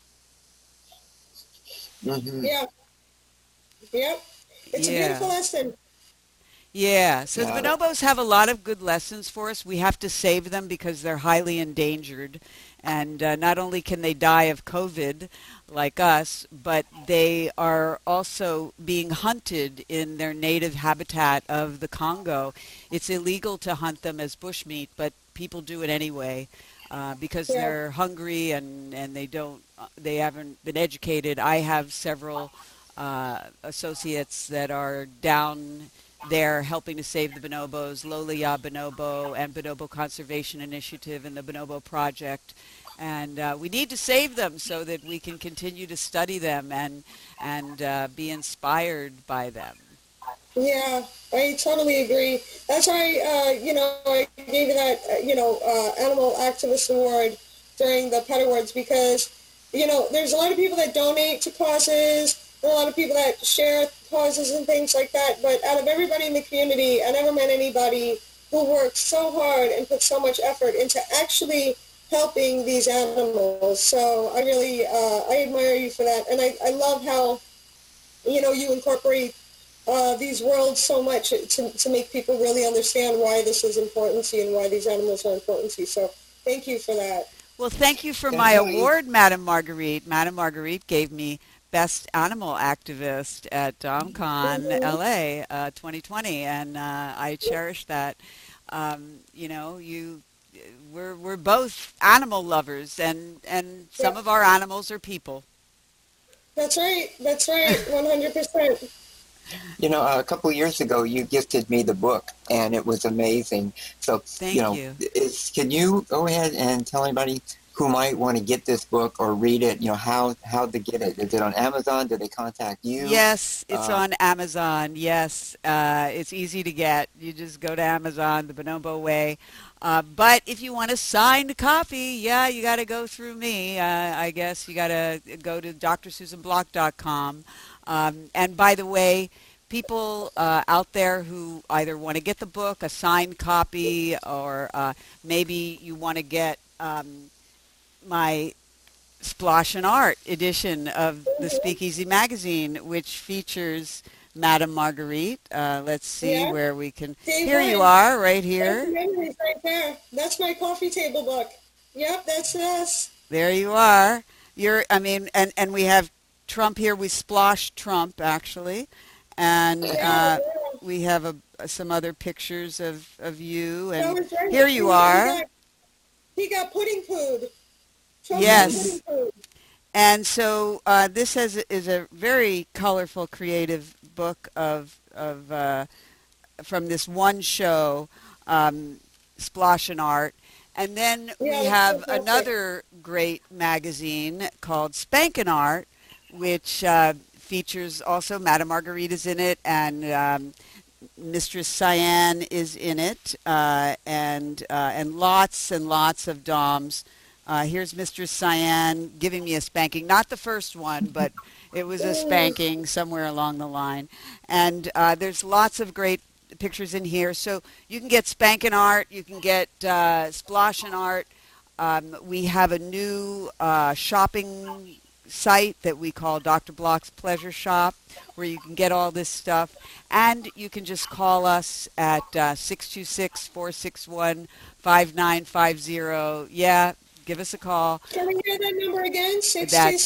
Hmm. Yeah. Yep. It's a beautiful Yeah. lesson. Yeah, so the Yeah. bonobos have a lot of good lessons for us. We have to save them because they're highly endangered. And not only can they die of COVID like us, but they are also being hunted in their native habitat of the Congo. It's illegal to hunt them as bushmeat, but people do it anyway because Yeah. they're hungry, and they haven't been educated. I have several associates that are down there helping to save the bonobos, Lola Ya Bonobo and Bonobo Conservation Initiative and the Bonobo Project. And we need to save them so that we can continue to study them and be inspired by them. Yeah, I totally agree. That's why, I gave you that, Animal Activist Award during the Pet Awards because, there's a lot of people that donate to causes, and a lot of people that share causes and things like that. But out of everybody in the community, I never met anybody who works so hard and puts so much effort into actually helping these animals. So I really, I admire you for that. And I love how, you incorporate these worlds so much to make people really understand why this is important to you and why these animals are important to you. So thank you for that. Well, thank you for And my Joey, award, Madame Marguerite. Madame Marguerite gave me Best Animal Activist at DomCon Hmm. LA 2020, and I cherish that. You know, we're both animal lovers, and some Yeah, of our animals are people. that's right. That's right. 100%. a couple of years ago, you gifted me the book, and it was amazing. So, Thank you. can you go ahead and tell anybody who might want to get this book or read it? How to get it? Is it on Amazon? Do they contact you? Yes, it's Uh, on Amazon. Yes, it's easy to get. You just go to Amazon, The Bonobo Way. But if you want a signed copy, yeah, you got to go through me. I guess you got to go to drsusanblock.com. And by the way, people out there who either want to get the book, a signed copy, or maybe you want to get my Splosh and Art edition of the Speakeasy magazine, which features Madame Marguerite. Let's see where we can. Here you are, right here. Memories right there. That's my coffee table book. Yep, that's us. There you are. I mean, and we have Trump here. We splosh Trump, actually. And we have some other pictures of you. And right. Here you are. He got pudding food. Trump Yes. Pudding food. And so this is a very colorful, creative book from this one show, Splosh and Art. And then we have another great magazine called Spankin' Art, which features also Madame Marguerite is in it, and Mistress Cyan is in it, and lots and lots of doms. Here's Mistress Cyan giving me a spanking. Not the first one, but it was a spanking somewhere along the line. And there's lots of great pictures in here. So you can get Spankin' Art. You can get Splosh and Art. We have a new shopping site that we call Dr. Block's Pleasure Shop, where you can get all this stuff. And you can just call us at 626-461-5950. Yeah. Give us a call. Can we hear that number again? That's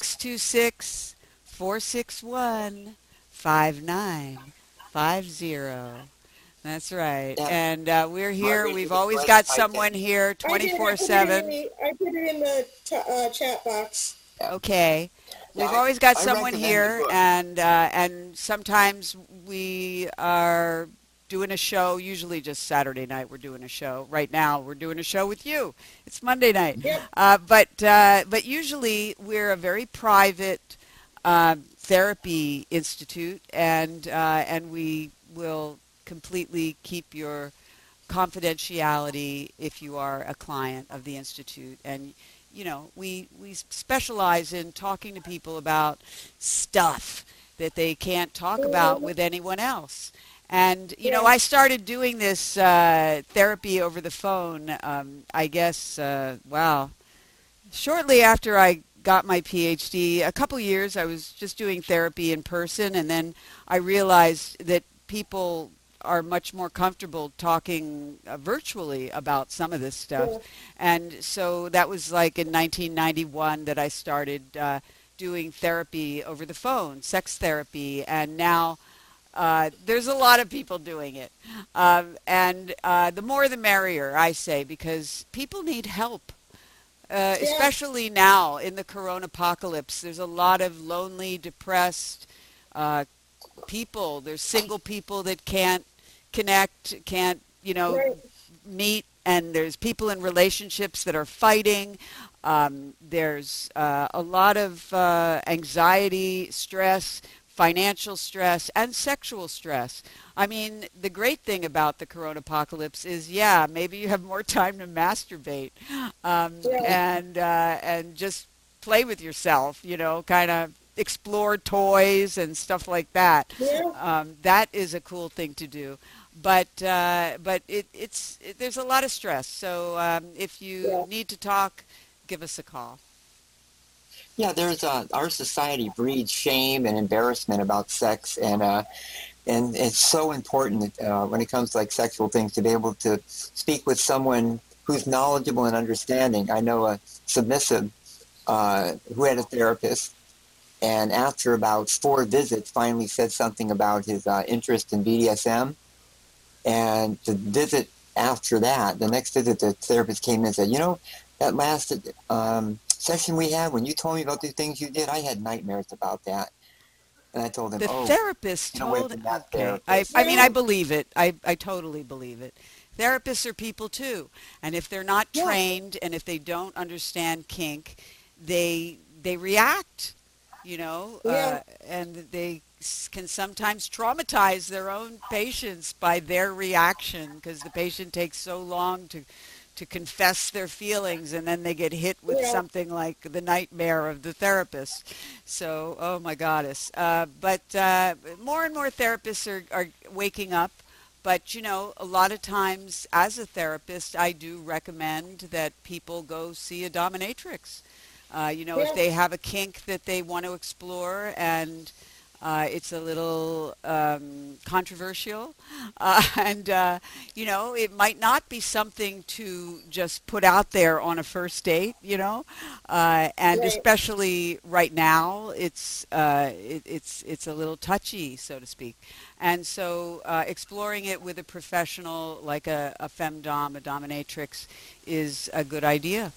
626-461-5950. That's right. Yeah. And we're here. Margaret, We've always got someone here I 24/7. put it in the chat box. Okay. Yeah, We've always got I someone recommend here, the book. and sometimes we are doing a show, usually just Saturday night we're doing a show. Right now we're doing a show with you. It's Monday night. Yep. But usually we're a very private therapy institute, and we will completely keep your confidentiality if you are a client of the institute. And you know, we specialize in talking to people about stuff that they can't talk about with anyone else. And, you know, I started doing this therapy over the phone, I guess, shortly after I got my PhD. A couple years I was just doing therapy in person, and then I realized that people are much more comfortable talking virtually about some of this stuff. And so that was like in 1991 that I started doing therapy over the phone, sex therapy, and now there's a lot of people doing it. And the more the merrier, I say, because people need help. Especially now in the corona apocalypse. There's a lot of lonely, depressed people. There's single people that can't connect, can't, you know, meet, and there's people in relationships that are fighting. There's a lot of anxiety, stress, financial stress, and sexual stress. I mean, the great thing about the corona apocalypse is, maybe you have more time to masturbate and just play with yourself, you know, kind of explore toys and stuff like that. That is a cool thing to do. But there's a lot of stress. So if you need to talk, give us a call. Yeah, there's our society breeds shame and embarrassment about sex, and it's so important when it comes to like sexual things to be able to speak with someone who's knowledgeable and understanding. I know a submissive who had a therapist, and after about 4 visits, finally said something about his interest in BDSM. And the visit after that, the next visit, the therapist came in and said, you know, that last session we had, when you told me about the things you did, I had nightmares about that. And I told him, the therapist told him. Okay. I mean, I believe it. I totally believe it. Therapists are people too. And if they're not trained and if they don't understand kink, they react. you know, Yeah. and they can sometimes traumatize their own patients by their reaction because the patient takes so long to confess their feelings, and then they get hit with Yeah. something like the nightmare of the therapist. So, oh my goddess. But more and more therapists are waking up. But, you know, a lot of times as a therapist, I do recommend that people go see a dominatrix. You know, if Yeah. they have a kink that they want to explore and it's a little controversial, and you know, it might not be something to just put out there on a first date. You know, and Right. especially right now, it's a little touchy, so to speak. And so, exploring it with a professional like a femdom, a dominatrix, is a good idea.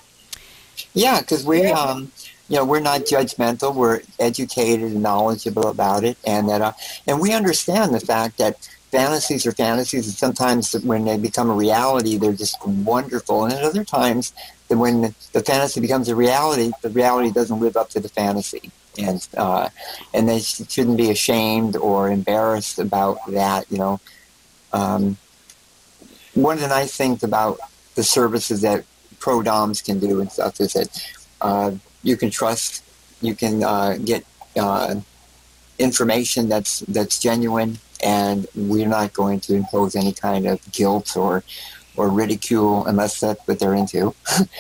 Yeah, because we, Yeah. you know, we're not judgmental. We're educated and knowledgeable about it, and we understand the fact that fantasies are fantasies, and sometimes when they become a reality, they're just wonderful, and at other times, that when the fantasy becomes a reality, the reality doesn't live up to the fantasy, and they shouldn't be ashamed or embarrassed about that. You know, um, one of the nice things about the services that pro doms can do and stuff is that uh, you can trust, you can get uh, information that's genuine, and we're not going to impose any kind of guilt or ridicule unless that's what they're into,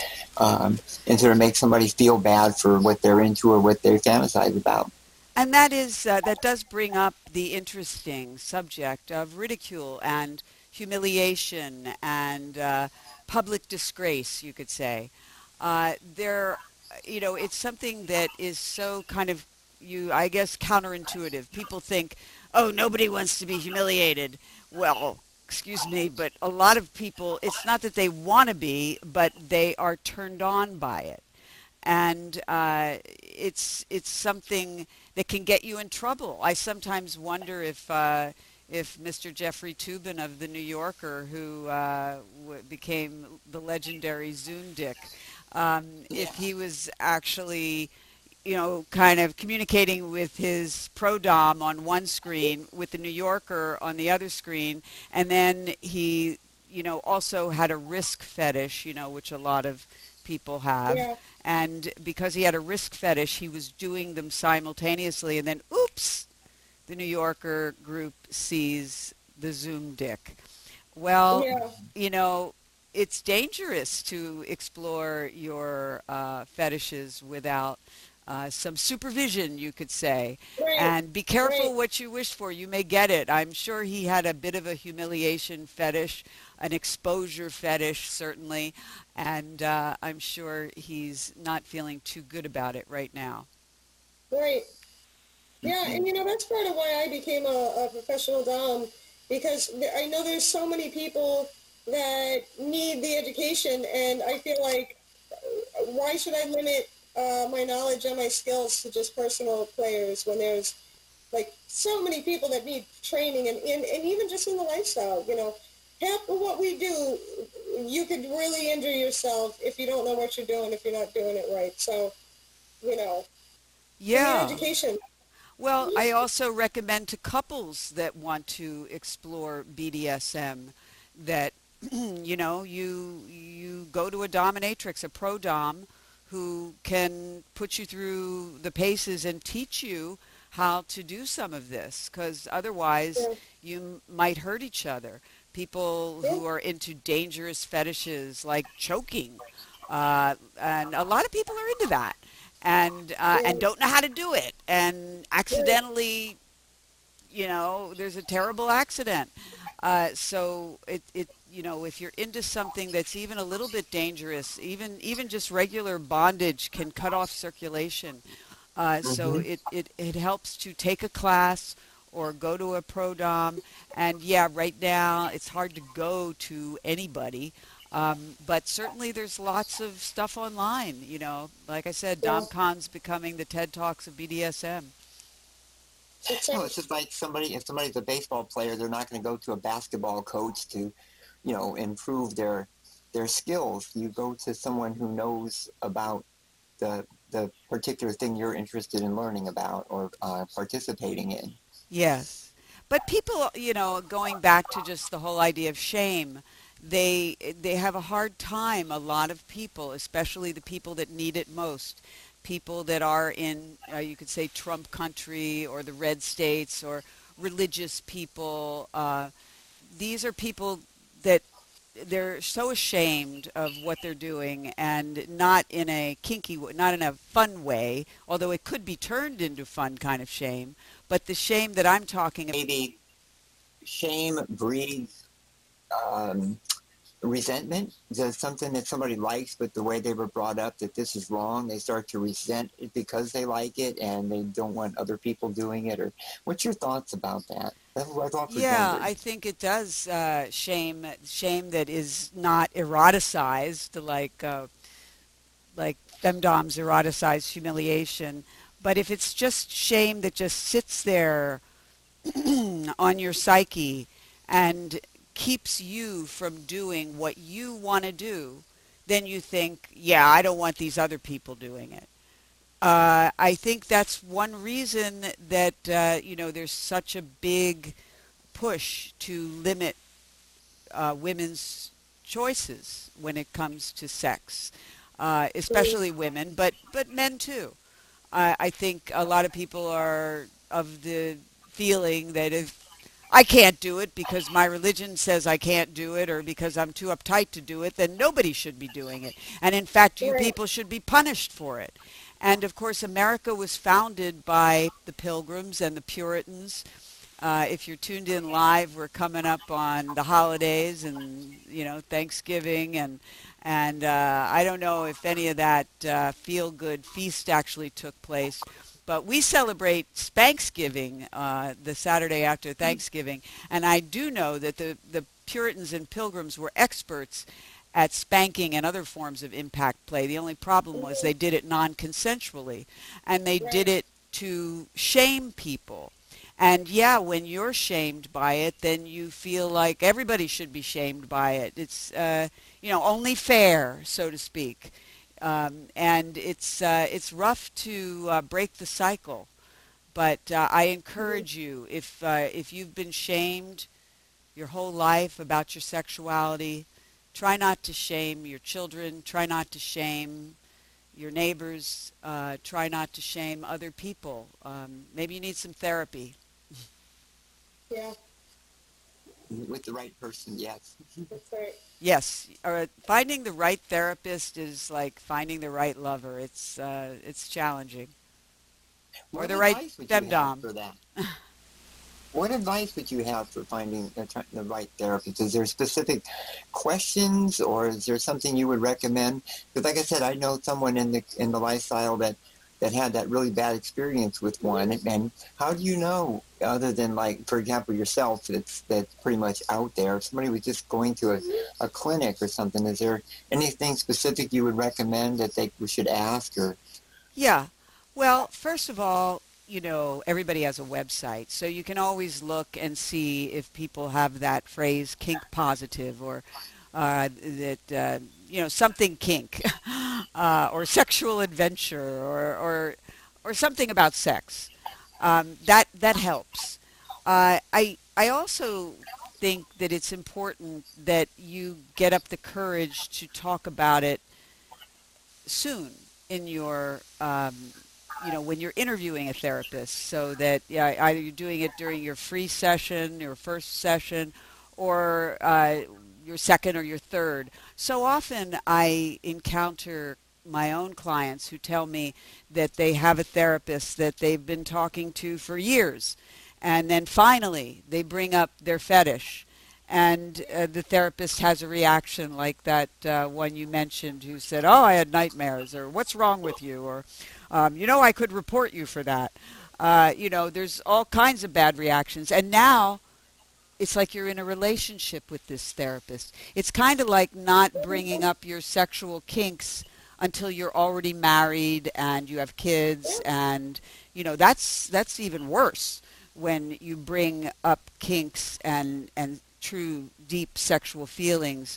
and to make somebody feel bad for what they're into or what they fantasize about. And that is that does bring up the interesting subject of ridicule and humiliation and public disgrace, you could say. There, you know, it's something that is so kind of I guess, counterintuitive. People think, oh, nobody wants to be humiliated. Well, excuse me, but a lot of people, it's not that they want to be, but they are turned on by it, and it's something that can get you in trouble. I sometimes wonder if Mr. Jeffrey Toobin of the New Yorker, who became the legendary Zundik, if he was actually, you know, kind of communicating with his pro dom on one screen, with the New Yorker on the other screen, and then he, you know, also had a risk fetish, you know, which a lot of people have. Yeah. And because he had a risk fetish, he was doing them simultaneously, and then, oops, the New Yorker group sees the Zoom dick. Well, Yeah. you know, it's dangerous to explore your fetishes without some supervision, you could say. Right. And be careful Right. what you wish for. You may get it. I'm sure he had a bit of a humiliation fetish, an exposure fetish, certainly. And I'm sure he's not feeling too good about it right now. Right. Yeah, Mhm. and that's part of why I became a professional dom, because I know there's so many people that need the education, and I feel like why should I limit my knowledge and my skills to just personal players when there's like so many people that need training, and even just in the lifestyle, half of what we do, you could really injure yourself if you don't know what you're doing, if you're not doing it right. So, you know, we need Yeah. education. Well, I also recommend to couples that want to explore BDSM that you know, you go to a dominatrix, a pro dom, who can put you through the paces and teach you how to do some of this, because otherwise Yeah. you might hurt each other. People Yeah. who are into dangerous fetishes like choking, and a lot of people are into that, and Yeah. don't know how to do it, and Yeah. accidentally, you know, there's a terrible accident. So you know, if you're into something that's even a little bit dangerous, even just regular bondage can cut off circulation. So Mhm. it helps to take a class or go to a pro dom. And yeah, right now it's hard to go to anybody. But certainly there's lots of stuff online. You know, like I said, Yeah. DomCon's becoming the TED Talks of BDSM. That's No, it. it's just like if somebody's a baseball player, they're not going to go to a basketball coach to, you know, improve their skills. You go to someone who knows about the particular thing you're interested in learning about or participating in. Yes. But people, going back to just the whole idea of shame, they have a hard time, a lot of people, especially the people that need it most. People that are in, you could say, Trump country or the red states or religious people. These are people that they're so ashamed of what they're doing, and not in a kinky, not in a fun way, although it could be turned into fun kind of shame. But the shame that I'm talking about. Maybe shame breeds resentment. There's something that somebody likes, but the way they were brought up that this is wrong, they start to resent it because they like it and they don't want other people doing it. Or what's your thoughts about that? That's what I thought for Yeah, gender. I think it does shame that is not eroticized, like femdom's eroticized humiliation. But if it's just shame that just sits there on your psyche and keeps you from doing what you want to do, then you think, yeah, I don't want these other people doing it. I think that's one reason that, there's such a big push to limit women's choices when it comes to sex, especially women, but men too. I think a lot of people are of the feeling that if I can't do it because my religion says I can't do it or because I'm too uptight to do it, then nobody should be doing it. And in fact, you Right. people should be punished for it. And of course, America was founded by the Pilgrims and the Puritans. If you're tuned in live, we're coming up on the holidays and, Thanksgiving. And I don't know if any of that feel-good feast actually took place. But we celebrate Spanksgiving the Saturday after Thanksgiving. And I do know that the Puritans and Pilgrims were experts at spanking and other forms of impact play. The only problem was they did it non-consensually. And they did Right. it to shame people. And yeah, when you're shamed by it, then you feel like everybody should be shamed by it. It's, only fair, so to speak. And it's rough to break the cycle. But I encourage you, if you've been shamed your whole life about your sexuality, try not to shame your children. Try not to shame your neighbors. Try not to shame other people. Maybe you need some therapy. Yeah, With the right person, yes. that's right. Yes, finding the right therapist is like finding the right lover. It's challenging. Or What the right advice would you have femdom. for that? What advice would you have for finding the right therapist? Is there specific questions, or is there something you would recommend? Because, like I said, I know someone in the lifestyle that had that really bad experience with one. And how do you know, other than, like, for example, yourself, that's pretty much out there? If somebody was just going to a clinic or something, is there anything specific you would recommend that we should ask? Or Yeah. Well, first of all, everybody has a website, so you can always look and see if people have that phrase kink positive or something kink or sexual adventure or something about sex. That helps. I also think that it's important that you get up the courage to talk about it soon in your when you're interviewing a therapist, so that either you're doing it during your free session, your first session, or your second or your third. So often I encounter my own clients who tell me that they have a therapist that they've been talking to for years, and then finally they bring up their fetish, and the therapist has a reaction like that one you mentioned who said, oh, I had nightmares, or what's wrong with you, or I could report you for that. There's all kinds of bad reactions. And now it's like you're in a relationship with this therapist. It's kind of like not bringing up your sexual kinks until you're already married and you have kids. And, that's even worse when you bring up kinks and true deep sexual feelings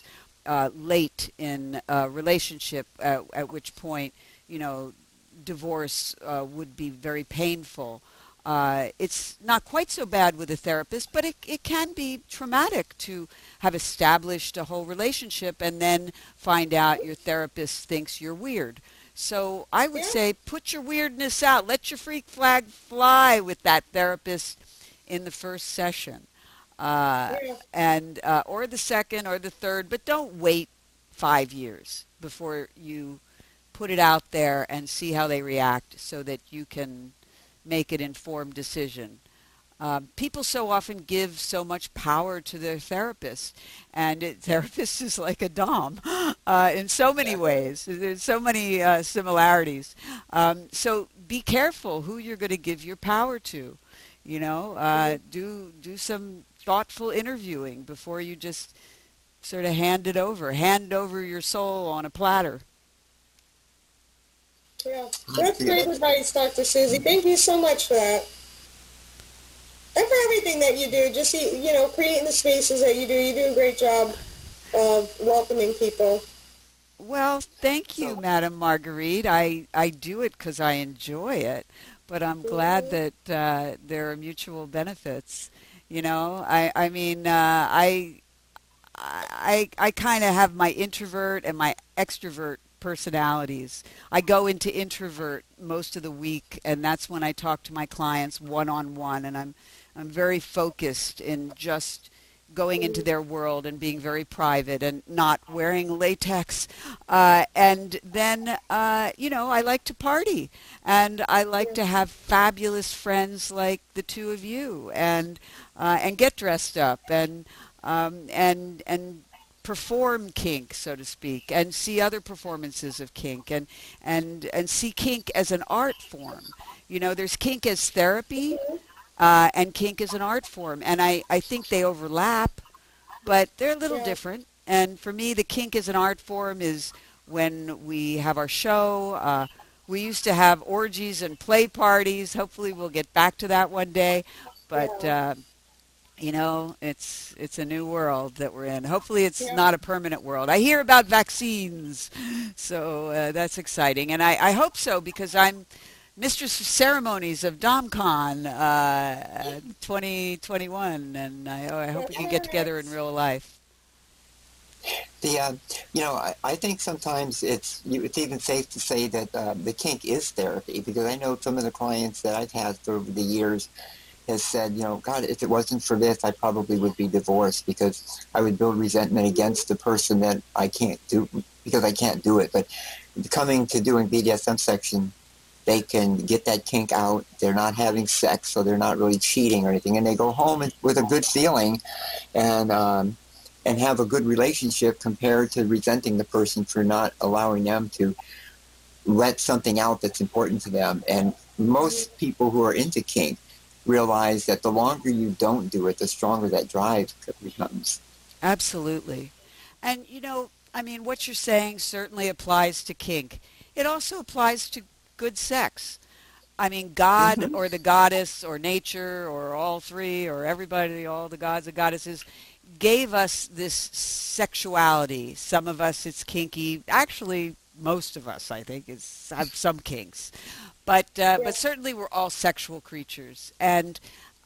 late in a relationship, at which point, divorce would be very painful. It's not quite so bad with a therapist, but it can be traumatic to have established a whole relationship and then find out your therapist thinks you're weird. So I would say put your weirdness out. Let your freak flag fly with that therapist in the first session. And or the second or the third, but don't wait 5 years before you put it out there and see how they react so that you can make an informed decision. People so often give so much power to their therapist, and therapist is like a dom in so many ways. There's so many similarities. So be careful who you're going to give your power to. Do some thoughtful interviewing before you just sort of hand over your soul on a platter. Yeah, that's great advice, Dr. Susie. Thank you so much for that. And for everything that you do, just, creating the spaces that you do. You do a great job of welcoming people. Well, thank you, Madam Marguerite. I do it because I enjoy it, but I'm glad that there are mutual benefits. I kind of have my introvert and my extrovert personalities. I go into introvert most of the week, and that's when I talk to my clients one-on-one, and I'm very focused in just going into their world and being very private and not wearing latex. And then, I like to party, and I like to have fabulous friends like the two of you, and get dressed up and perform kink, so to speak, and see other performances of kink, and see kink as an art form. There's kink as therapy, and kink is an art form, and I think they overlap, but they're a little different. And for me, the kink as an art form is when we have our show. We used to have orgies and play parties. Hopefully we'll get back to that one day, but it's a new world that we're in. Hopefully it's not a permanent world. I hear about vaccines, so that's exciting, and I hope so, because I'm Mistress of Ceremonies of DomCon 2021, and I hope we can get together in real life. I think sometimes it's even safe to say that the kink is therapy, because I know some of the clients that I've had over the years has said, God, if it wasn't for this, I probably would be divorced, because I would build resentment against the person that I can't do, because I can't do it. But coming to doing BDSM section, they can get that kink out. They're not having sex, so they're not really cheating or anything, and they go home with a good feeling, and have a good relationship, compared to resenting the person for not allowing them to let something out that's important to them. And most people who are into kink realize that the longer you don't do it, the stronger that drive becomes. Absolutely. And, what you're saying certainly applies to kink. It also applies to good sex. God or the goddess or nature or all three or everybody, all the gods and goddesses, gave us this sexuality. Some of us it's kinky. Actually, most of us, I think, have some kinks. But certainly we're all sexual creatures. And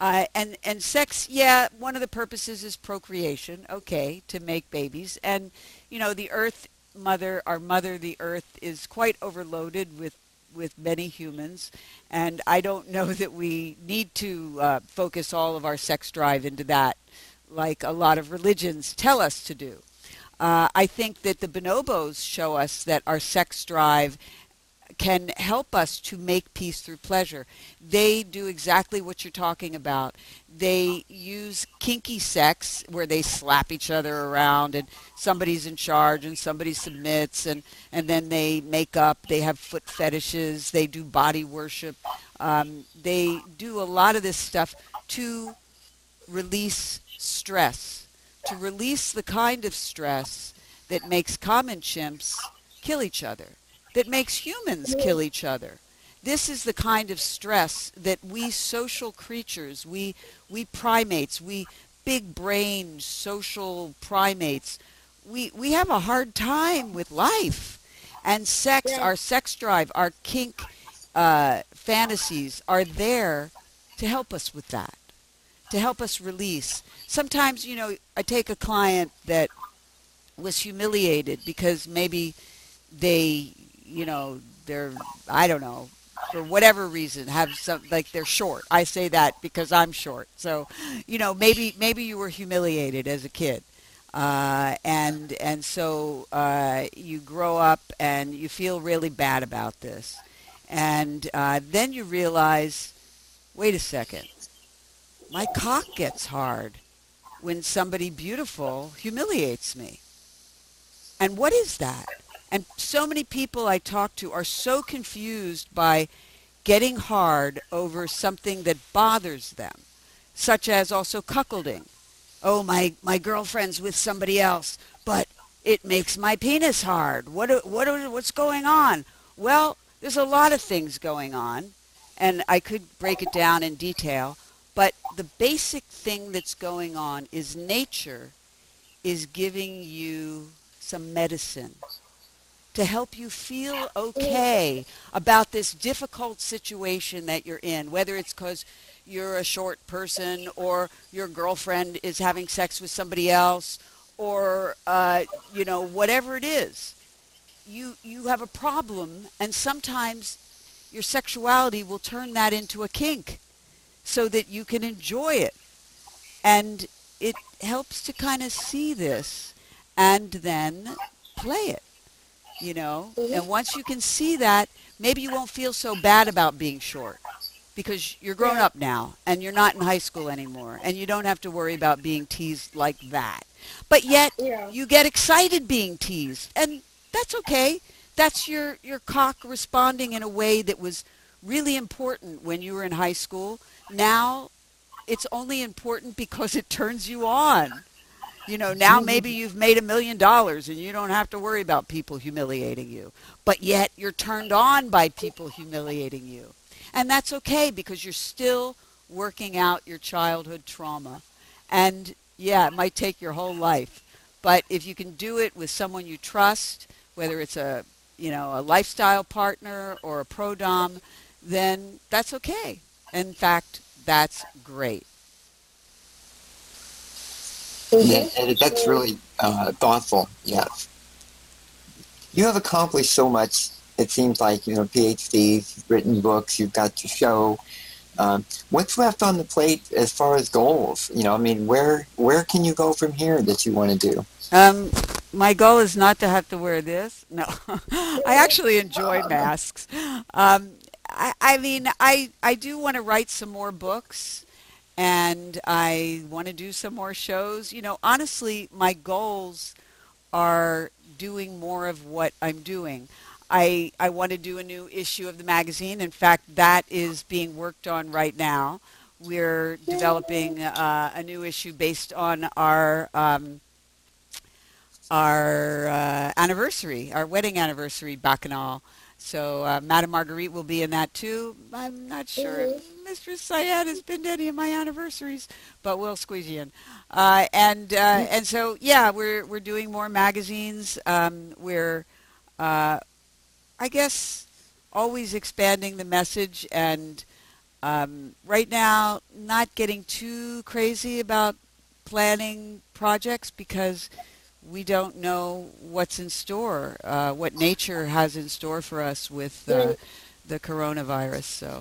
sex, one of the purposes is procreation, to make babies. And, the earth mother, our mother, the earth, is quite overloaded with many humans. And I don't know that we need to focus all of our sex drive into that, like a lot of religions tell us to do. I think that the bonobos show us that our sex drive can help us to make peace through pleasure. They do exactly what you're talking about. They use kinky sex where they slap each other around and somebody's in charge and somebody submits, and then they make up. They have foot fetishes. They do body worship. They do a lot of this stuff to release stress, to release the kind of stress that makes common chimps kill each other, that makes humans kill each other. This is the kind of stress that we social creatures, we primates, we big-brained social primates, we have a hard time with life, and sex, Yeah. our sex drive, our kink fantasies are there to help us with that, to help us release. Sometimes, I take a client that was humiliated because maybe they, they're, I don't know, for whatever reason, have some, like they're short. I say that because I'm short. So, maybe you were humiliated as a kid. And so you grow up and you feel really bad about this. And then you realize, wait a second, my cock gets hard when somebody beautiful humiliates me. And what is that? And so many people I talk to are so confused by getting hard over something that bothers them, such as also cuckolding. Oh, my girlfriend's with somebody else, but it makes my penis hard. What's going on? Well, there's a lot of things going on, and I could break it down in detail, but the basic thing that's going on is nature is giving you some medicine to help you feel okay about this difficult situation that you're in, whether it's because you're a short person or your girlfriend is having sex with somebody else or, whatever it is. You have a problem, and sometimes your sexuality will turn that into a kink so that you can enjoy it. And it helps to kind of see this and then play it. And once you can see that, maybe you won't feel so bad about being short because you're grown up now and you're not in high school anymore and you don't have to worry about being teased like that. But yet you get excited being teased, and that's okay. That's your cock responding in a way that was really important when you were in high school. Now it's only important because it turns you on. Now maybe you've made $1 million and you don't have to worry about people humiliating you. But yet you're turned on by people humiliating you. And that's okay because you're still working out your childhood trauma. And yeah, it might take your whole life. But if you can do it with someone you trust, whether it's a lifestyle partner or a pro-dom, then that's okay. In fact, that's great. And that's really thoughtful. Yes, you have accomplished so much. It seems like PhDs, you've written books, you've got your show. What's left on the plate as far as goals? Where can you go from here that you want to do? My goal is not to have to wear this. No, I actually enjoy masks. I do want to write some more books. And I want to do some more shows. Honestly, my goals are doing more of what I'm doing. I want to do a new issue of the magazine. In fact, that is being worked on right now. We're developing a new issue based on our anniversary, our wedding anniversary, Bacchanal. So Madame Marguerite will be in that too. I'm not sure if Mistress Syed has been to any of my anniversaries, but we'll squeeze you in. And so yeah, we're doing more magazines. We're I guess always expanding the message, and right now not getting too crazy about planning projects because we don't know what's in store, what nature has in store for us with the coronavirus. So,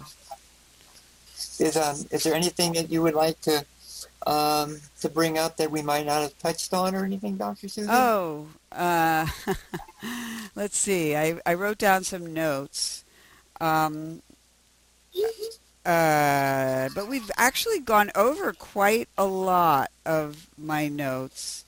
is there anything that you would like to bring up that we might not have touched on or anything, Dr. Susan? Oh, let's see. I wrote down some notes. But we've actually gone over quite a lot of my notes.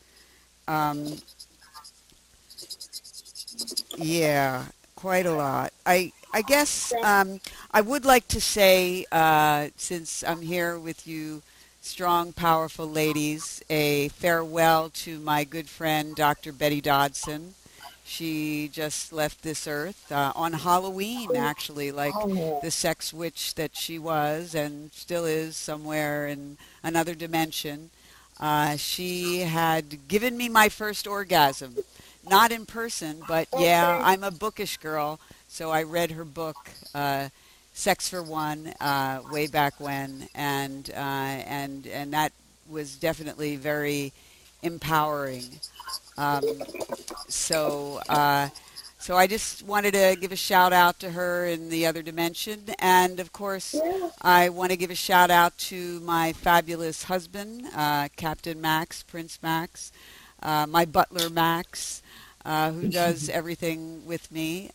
Yeah, quite a lot. I guess I would like to say, since I'm here with you, strong, powerful ladies, a farewell to my good friend, Dr. Betty Dodson. She just left this earth on Halloween, actually, like the sex witch that she was and still is somewhere in another dimension. She had given me my first orgasm, not in person, but yeah, Okay. I'm a bookish girl, so I read her book, Sex for One, way back when, and that was definitely very empowering. Um, so, so I just wanted to give a shout out to her in the other dimension, and of course, Yeah. I want to give a shout out to my fabulous husband, Captain Max, Prince Max, my butler Max, who does everything with me,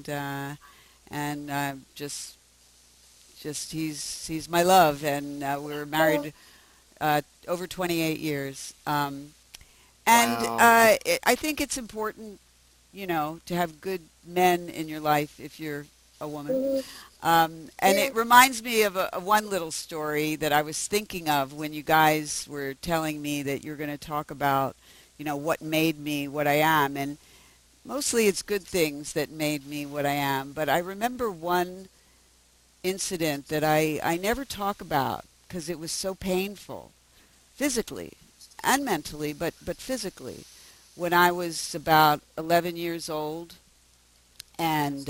and just he's my love, and we were Oh, married over 28 years. And Wow. I think it's important, to have good men in your life if you're a woman. mhm. And Yeah. it reminds me of one little story that I was thinking of when you guys were telling me that you're going to talk about, what made me what I am. And mostly it's good things that made me what I am. But I remember one incident that I never talk about because it was so painful physically and mentally, but physically. When I was about 11 years old, and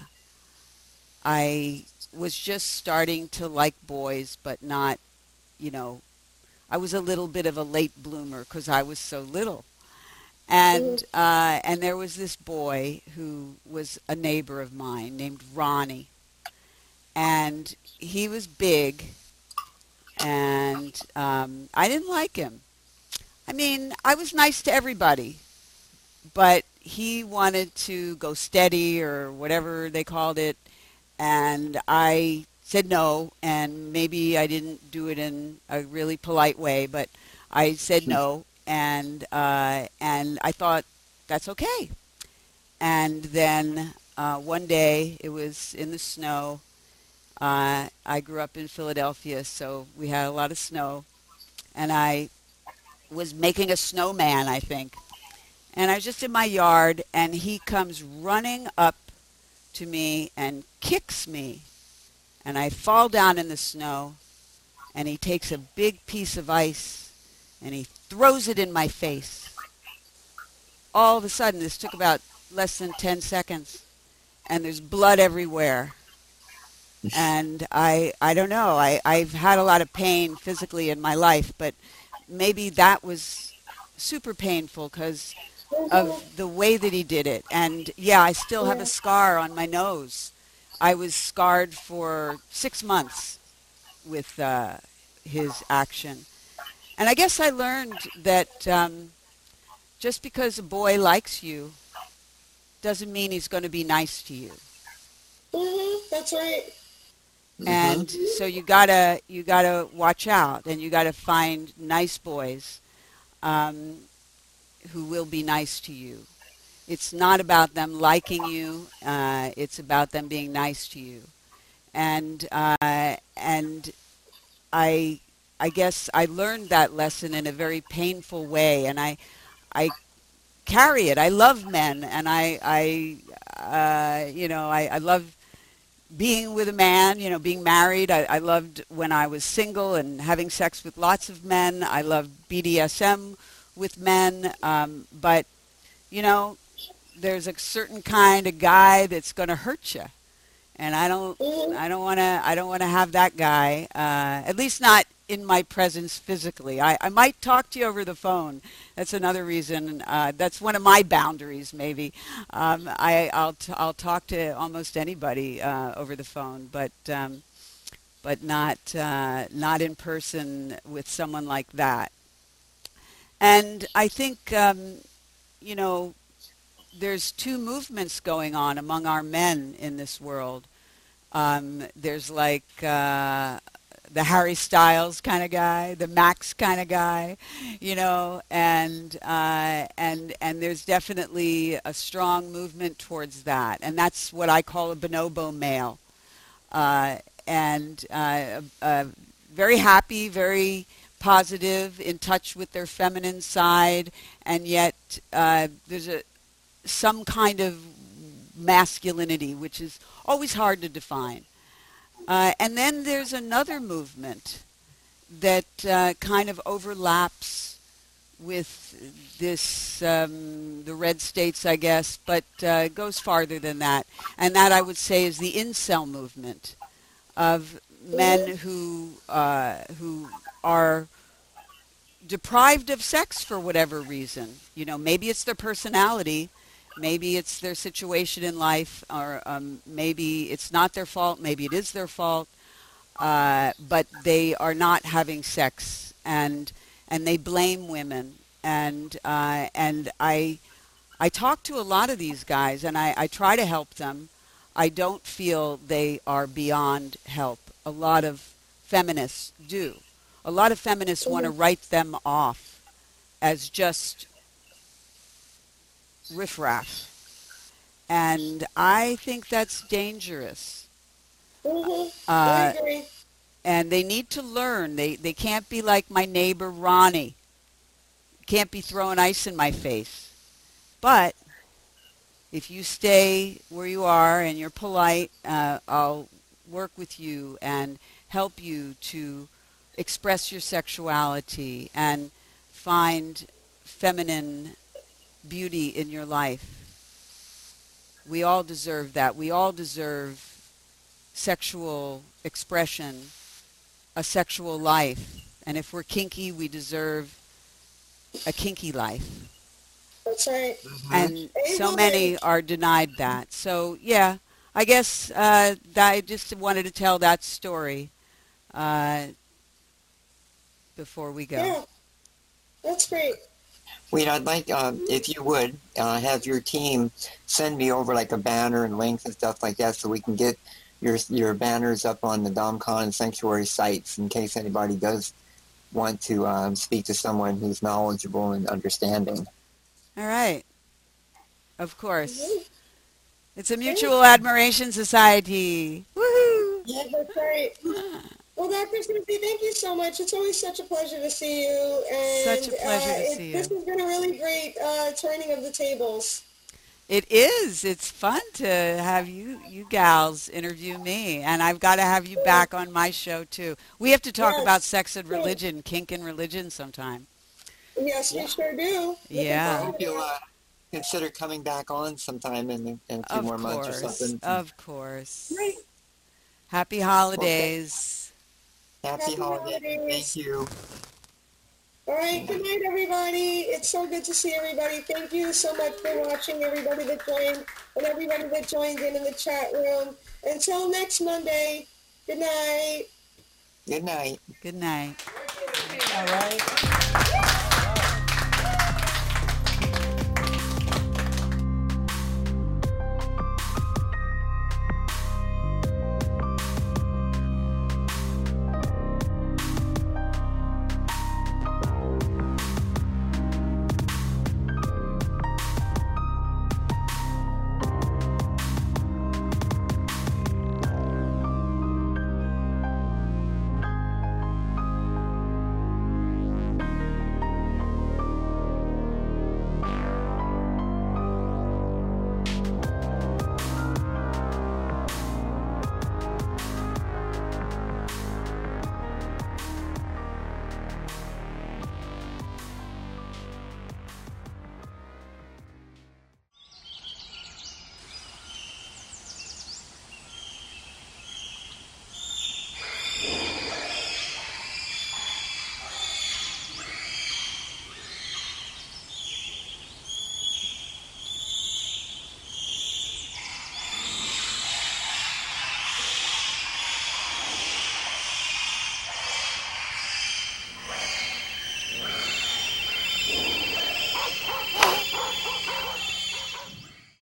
I was just starting to like boys, but not, you know, I was a little bit of a late bloomer because I was so little. Mhm. And there was this boy who was a neighbor of mine named Ronnie, and he was big, and I didn't like him. I mean, I was nice to everybody, but he wanted to go steady or whatever they called it, and I said no, and maybe I didn't do it in a really polite way, but I said no, and I thought that's okay. And then one day, it was in the snow. I grew up in Philadelphia, so we had a lot of snow, and I was making a snowman, I think. And I was just in my yard, and he comes running up to me and kicks me, and I fall down in the snow, and he takes a big piece of ice, and he throws it in my face. All of a sudden, this took about less than 10 seconds, and there's blood everywhere. And I don't know, I've had a lot of pain physically in my life, but maybe that was super painful because Mhm. of the way that he did it. And yeah, I still have a Yeah. scar on my nose. I was scarred for 6 months with his action. And I guess I learned that just because a boy likes you doesn't mean he's going to be nice to you. That's right. Mm-hmm. And so you gotta watch out, and you gotta find nice boys um, who will be nice to you. It's not about them liking you. It's about them being nice to you. And I I guess I learned that lesson in a very painful way, and I carry it. I love men, and I love being with a man. Being married. I loved when I was single and having sex with lots of men. I loved BDSM with men, but you know, there's a certain kind of guy that's going to hurt you, and I don't Mhm. I don't want to I don't want to have that guy, at least not in my presence physically. I might talk to you over the phone. That's another reason. That's one of my boundaries, maybe. I'll talk to almost anybody over the phone, but not in person with someone like that. And I think you know there's two movements going on among our men in this world. There's like the Harry Styles kind of guy, the Max kind of guy, and there's definitely a strong movement towards that, and that's what I call a bonobo male, uh, and very happy, very positive, in touch with their feminine side, and yet there's some kind of masculinity, which is always hard to define. And then there's another movement that kind of overlaps with this, the red states, I guess, but goes farther than that. And that, I would say, is the incel movement of men who are deprived of sex for whatever reason. You know, maybe it's their personality, maybe it's their situation in life, or maybe it's not their fault, maybe it is their fault, but they are not having sex, and they blame women. And I talk to a lot of these guys, and I try to help them. I don't feel they are beyond help. A lot of feminists do. A lot of feminists want to write them off as just riffraff. And I think that's dangerous. I agree. And they need to learn. They can't be like my neighbor Ronnie. Can't be throwing ice in my face. But if you stay where you are and you're polite, I'll work with you and help you to express your sexuality and find feminine beauty in your life. We all deserve that. We all deserve sexual expression, a sexual life. And if we're kinky, we deserve a kinky life. That's right. And so many are denied that. So, yeah, I guess I just wanted to tell that story before we go. Yeah, that's great. Wait, I'd like, if you would, have your team send me over like a banner and links and stuff like that so we can get your banners up on the DomCon and Sanctuary sites in case anybody does want to speak to someone who's knowledgeable and understanding. All right. Of course. It's a mutual admiration society. Woohoo! Yeah, that's right. Well, Dr. Susie, thank you so much. It's always such a pleasure to see you. And, Such a pleasure to see you. This has been a really great turning of the tables. It is. It's fun to have you gals interview me. And I've got to have you back on my show, too. We have to talk about sex and religion, kink and religion sometime. Yes, we sure do. Yeah. I hope you'll consider coming back on sometime in a few more months or something. Of course. Great. Happy holidays. Happy holidays. Thank you. All right, good night, everybody. It's so good to see everybody. Thank you so much for watching, everybody that joined, and everybody that joined in the chat room. Until next Monday, good night. Good night. Good night. All right.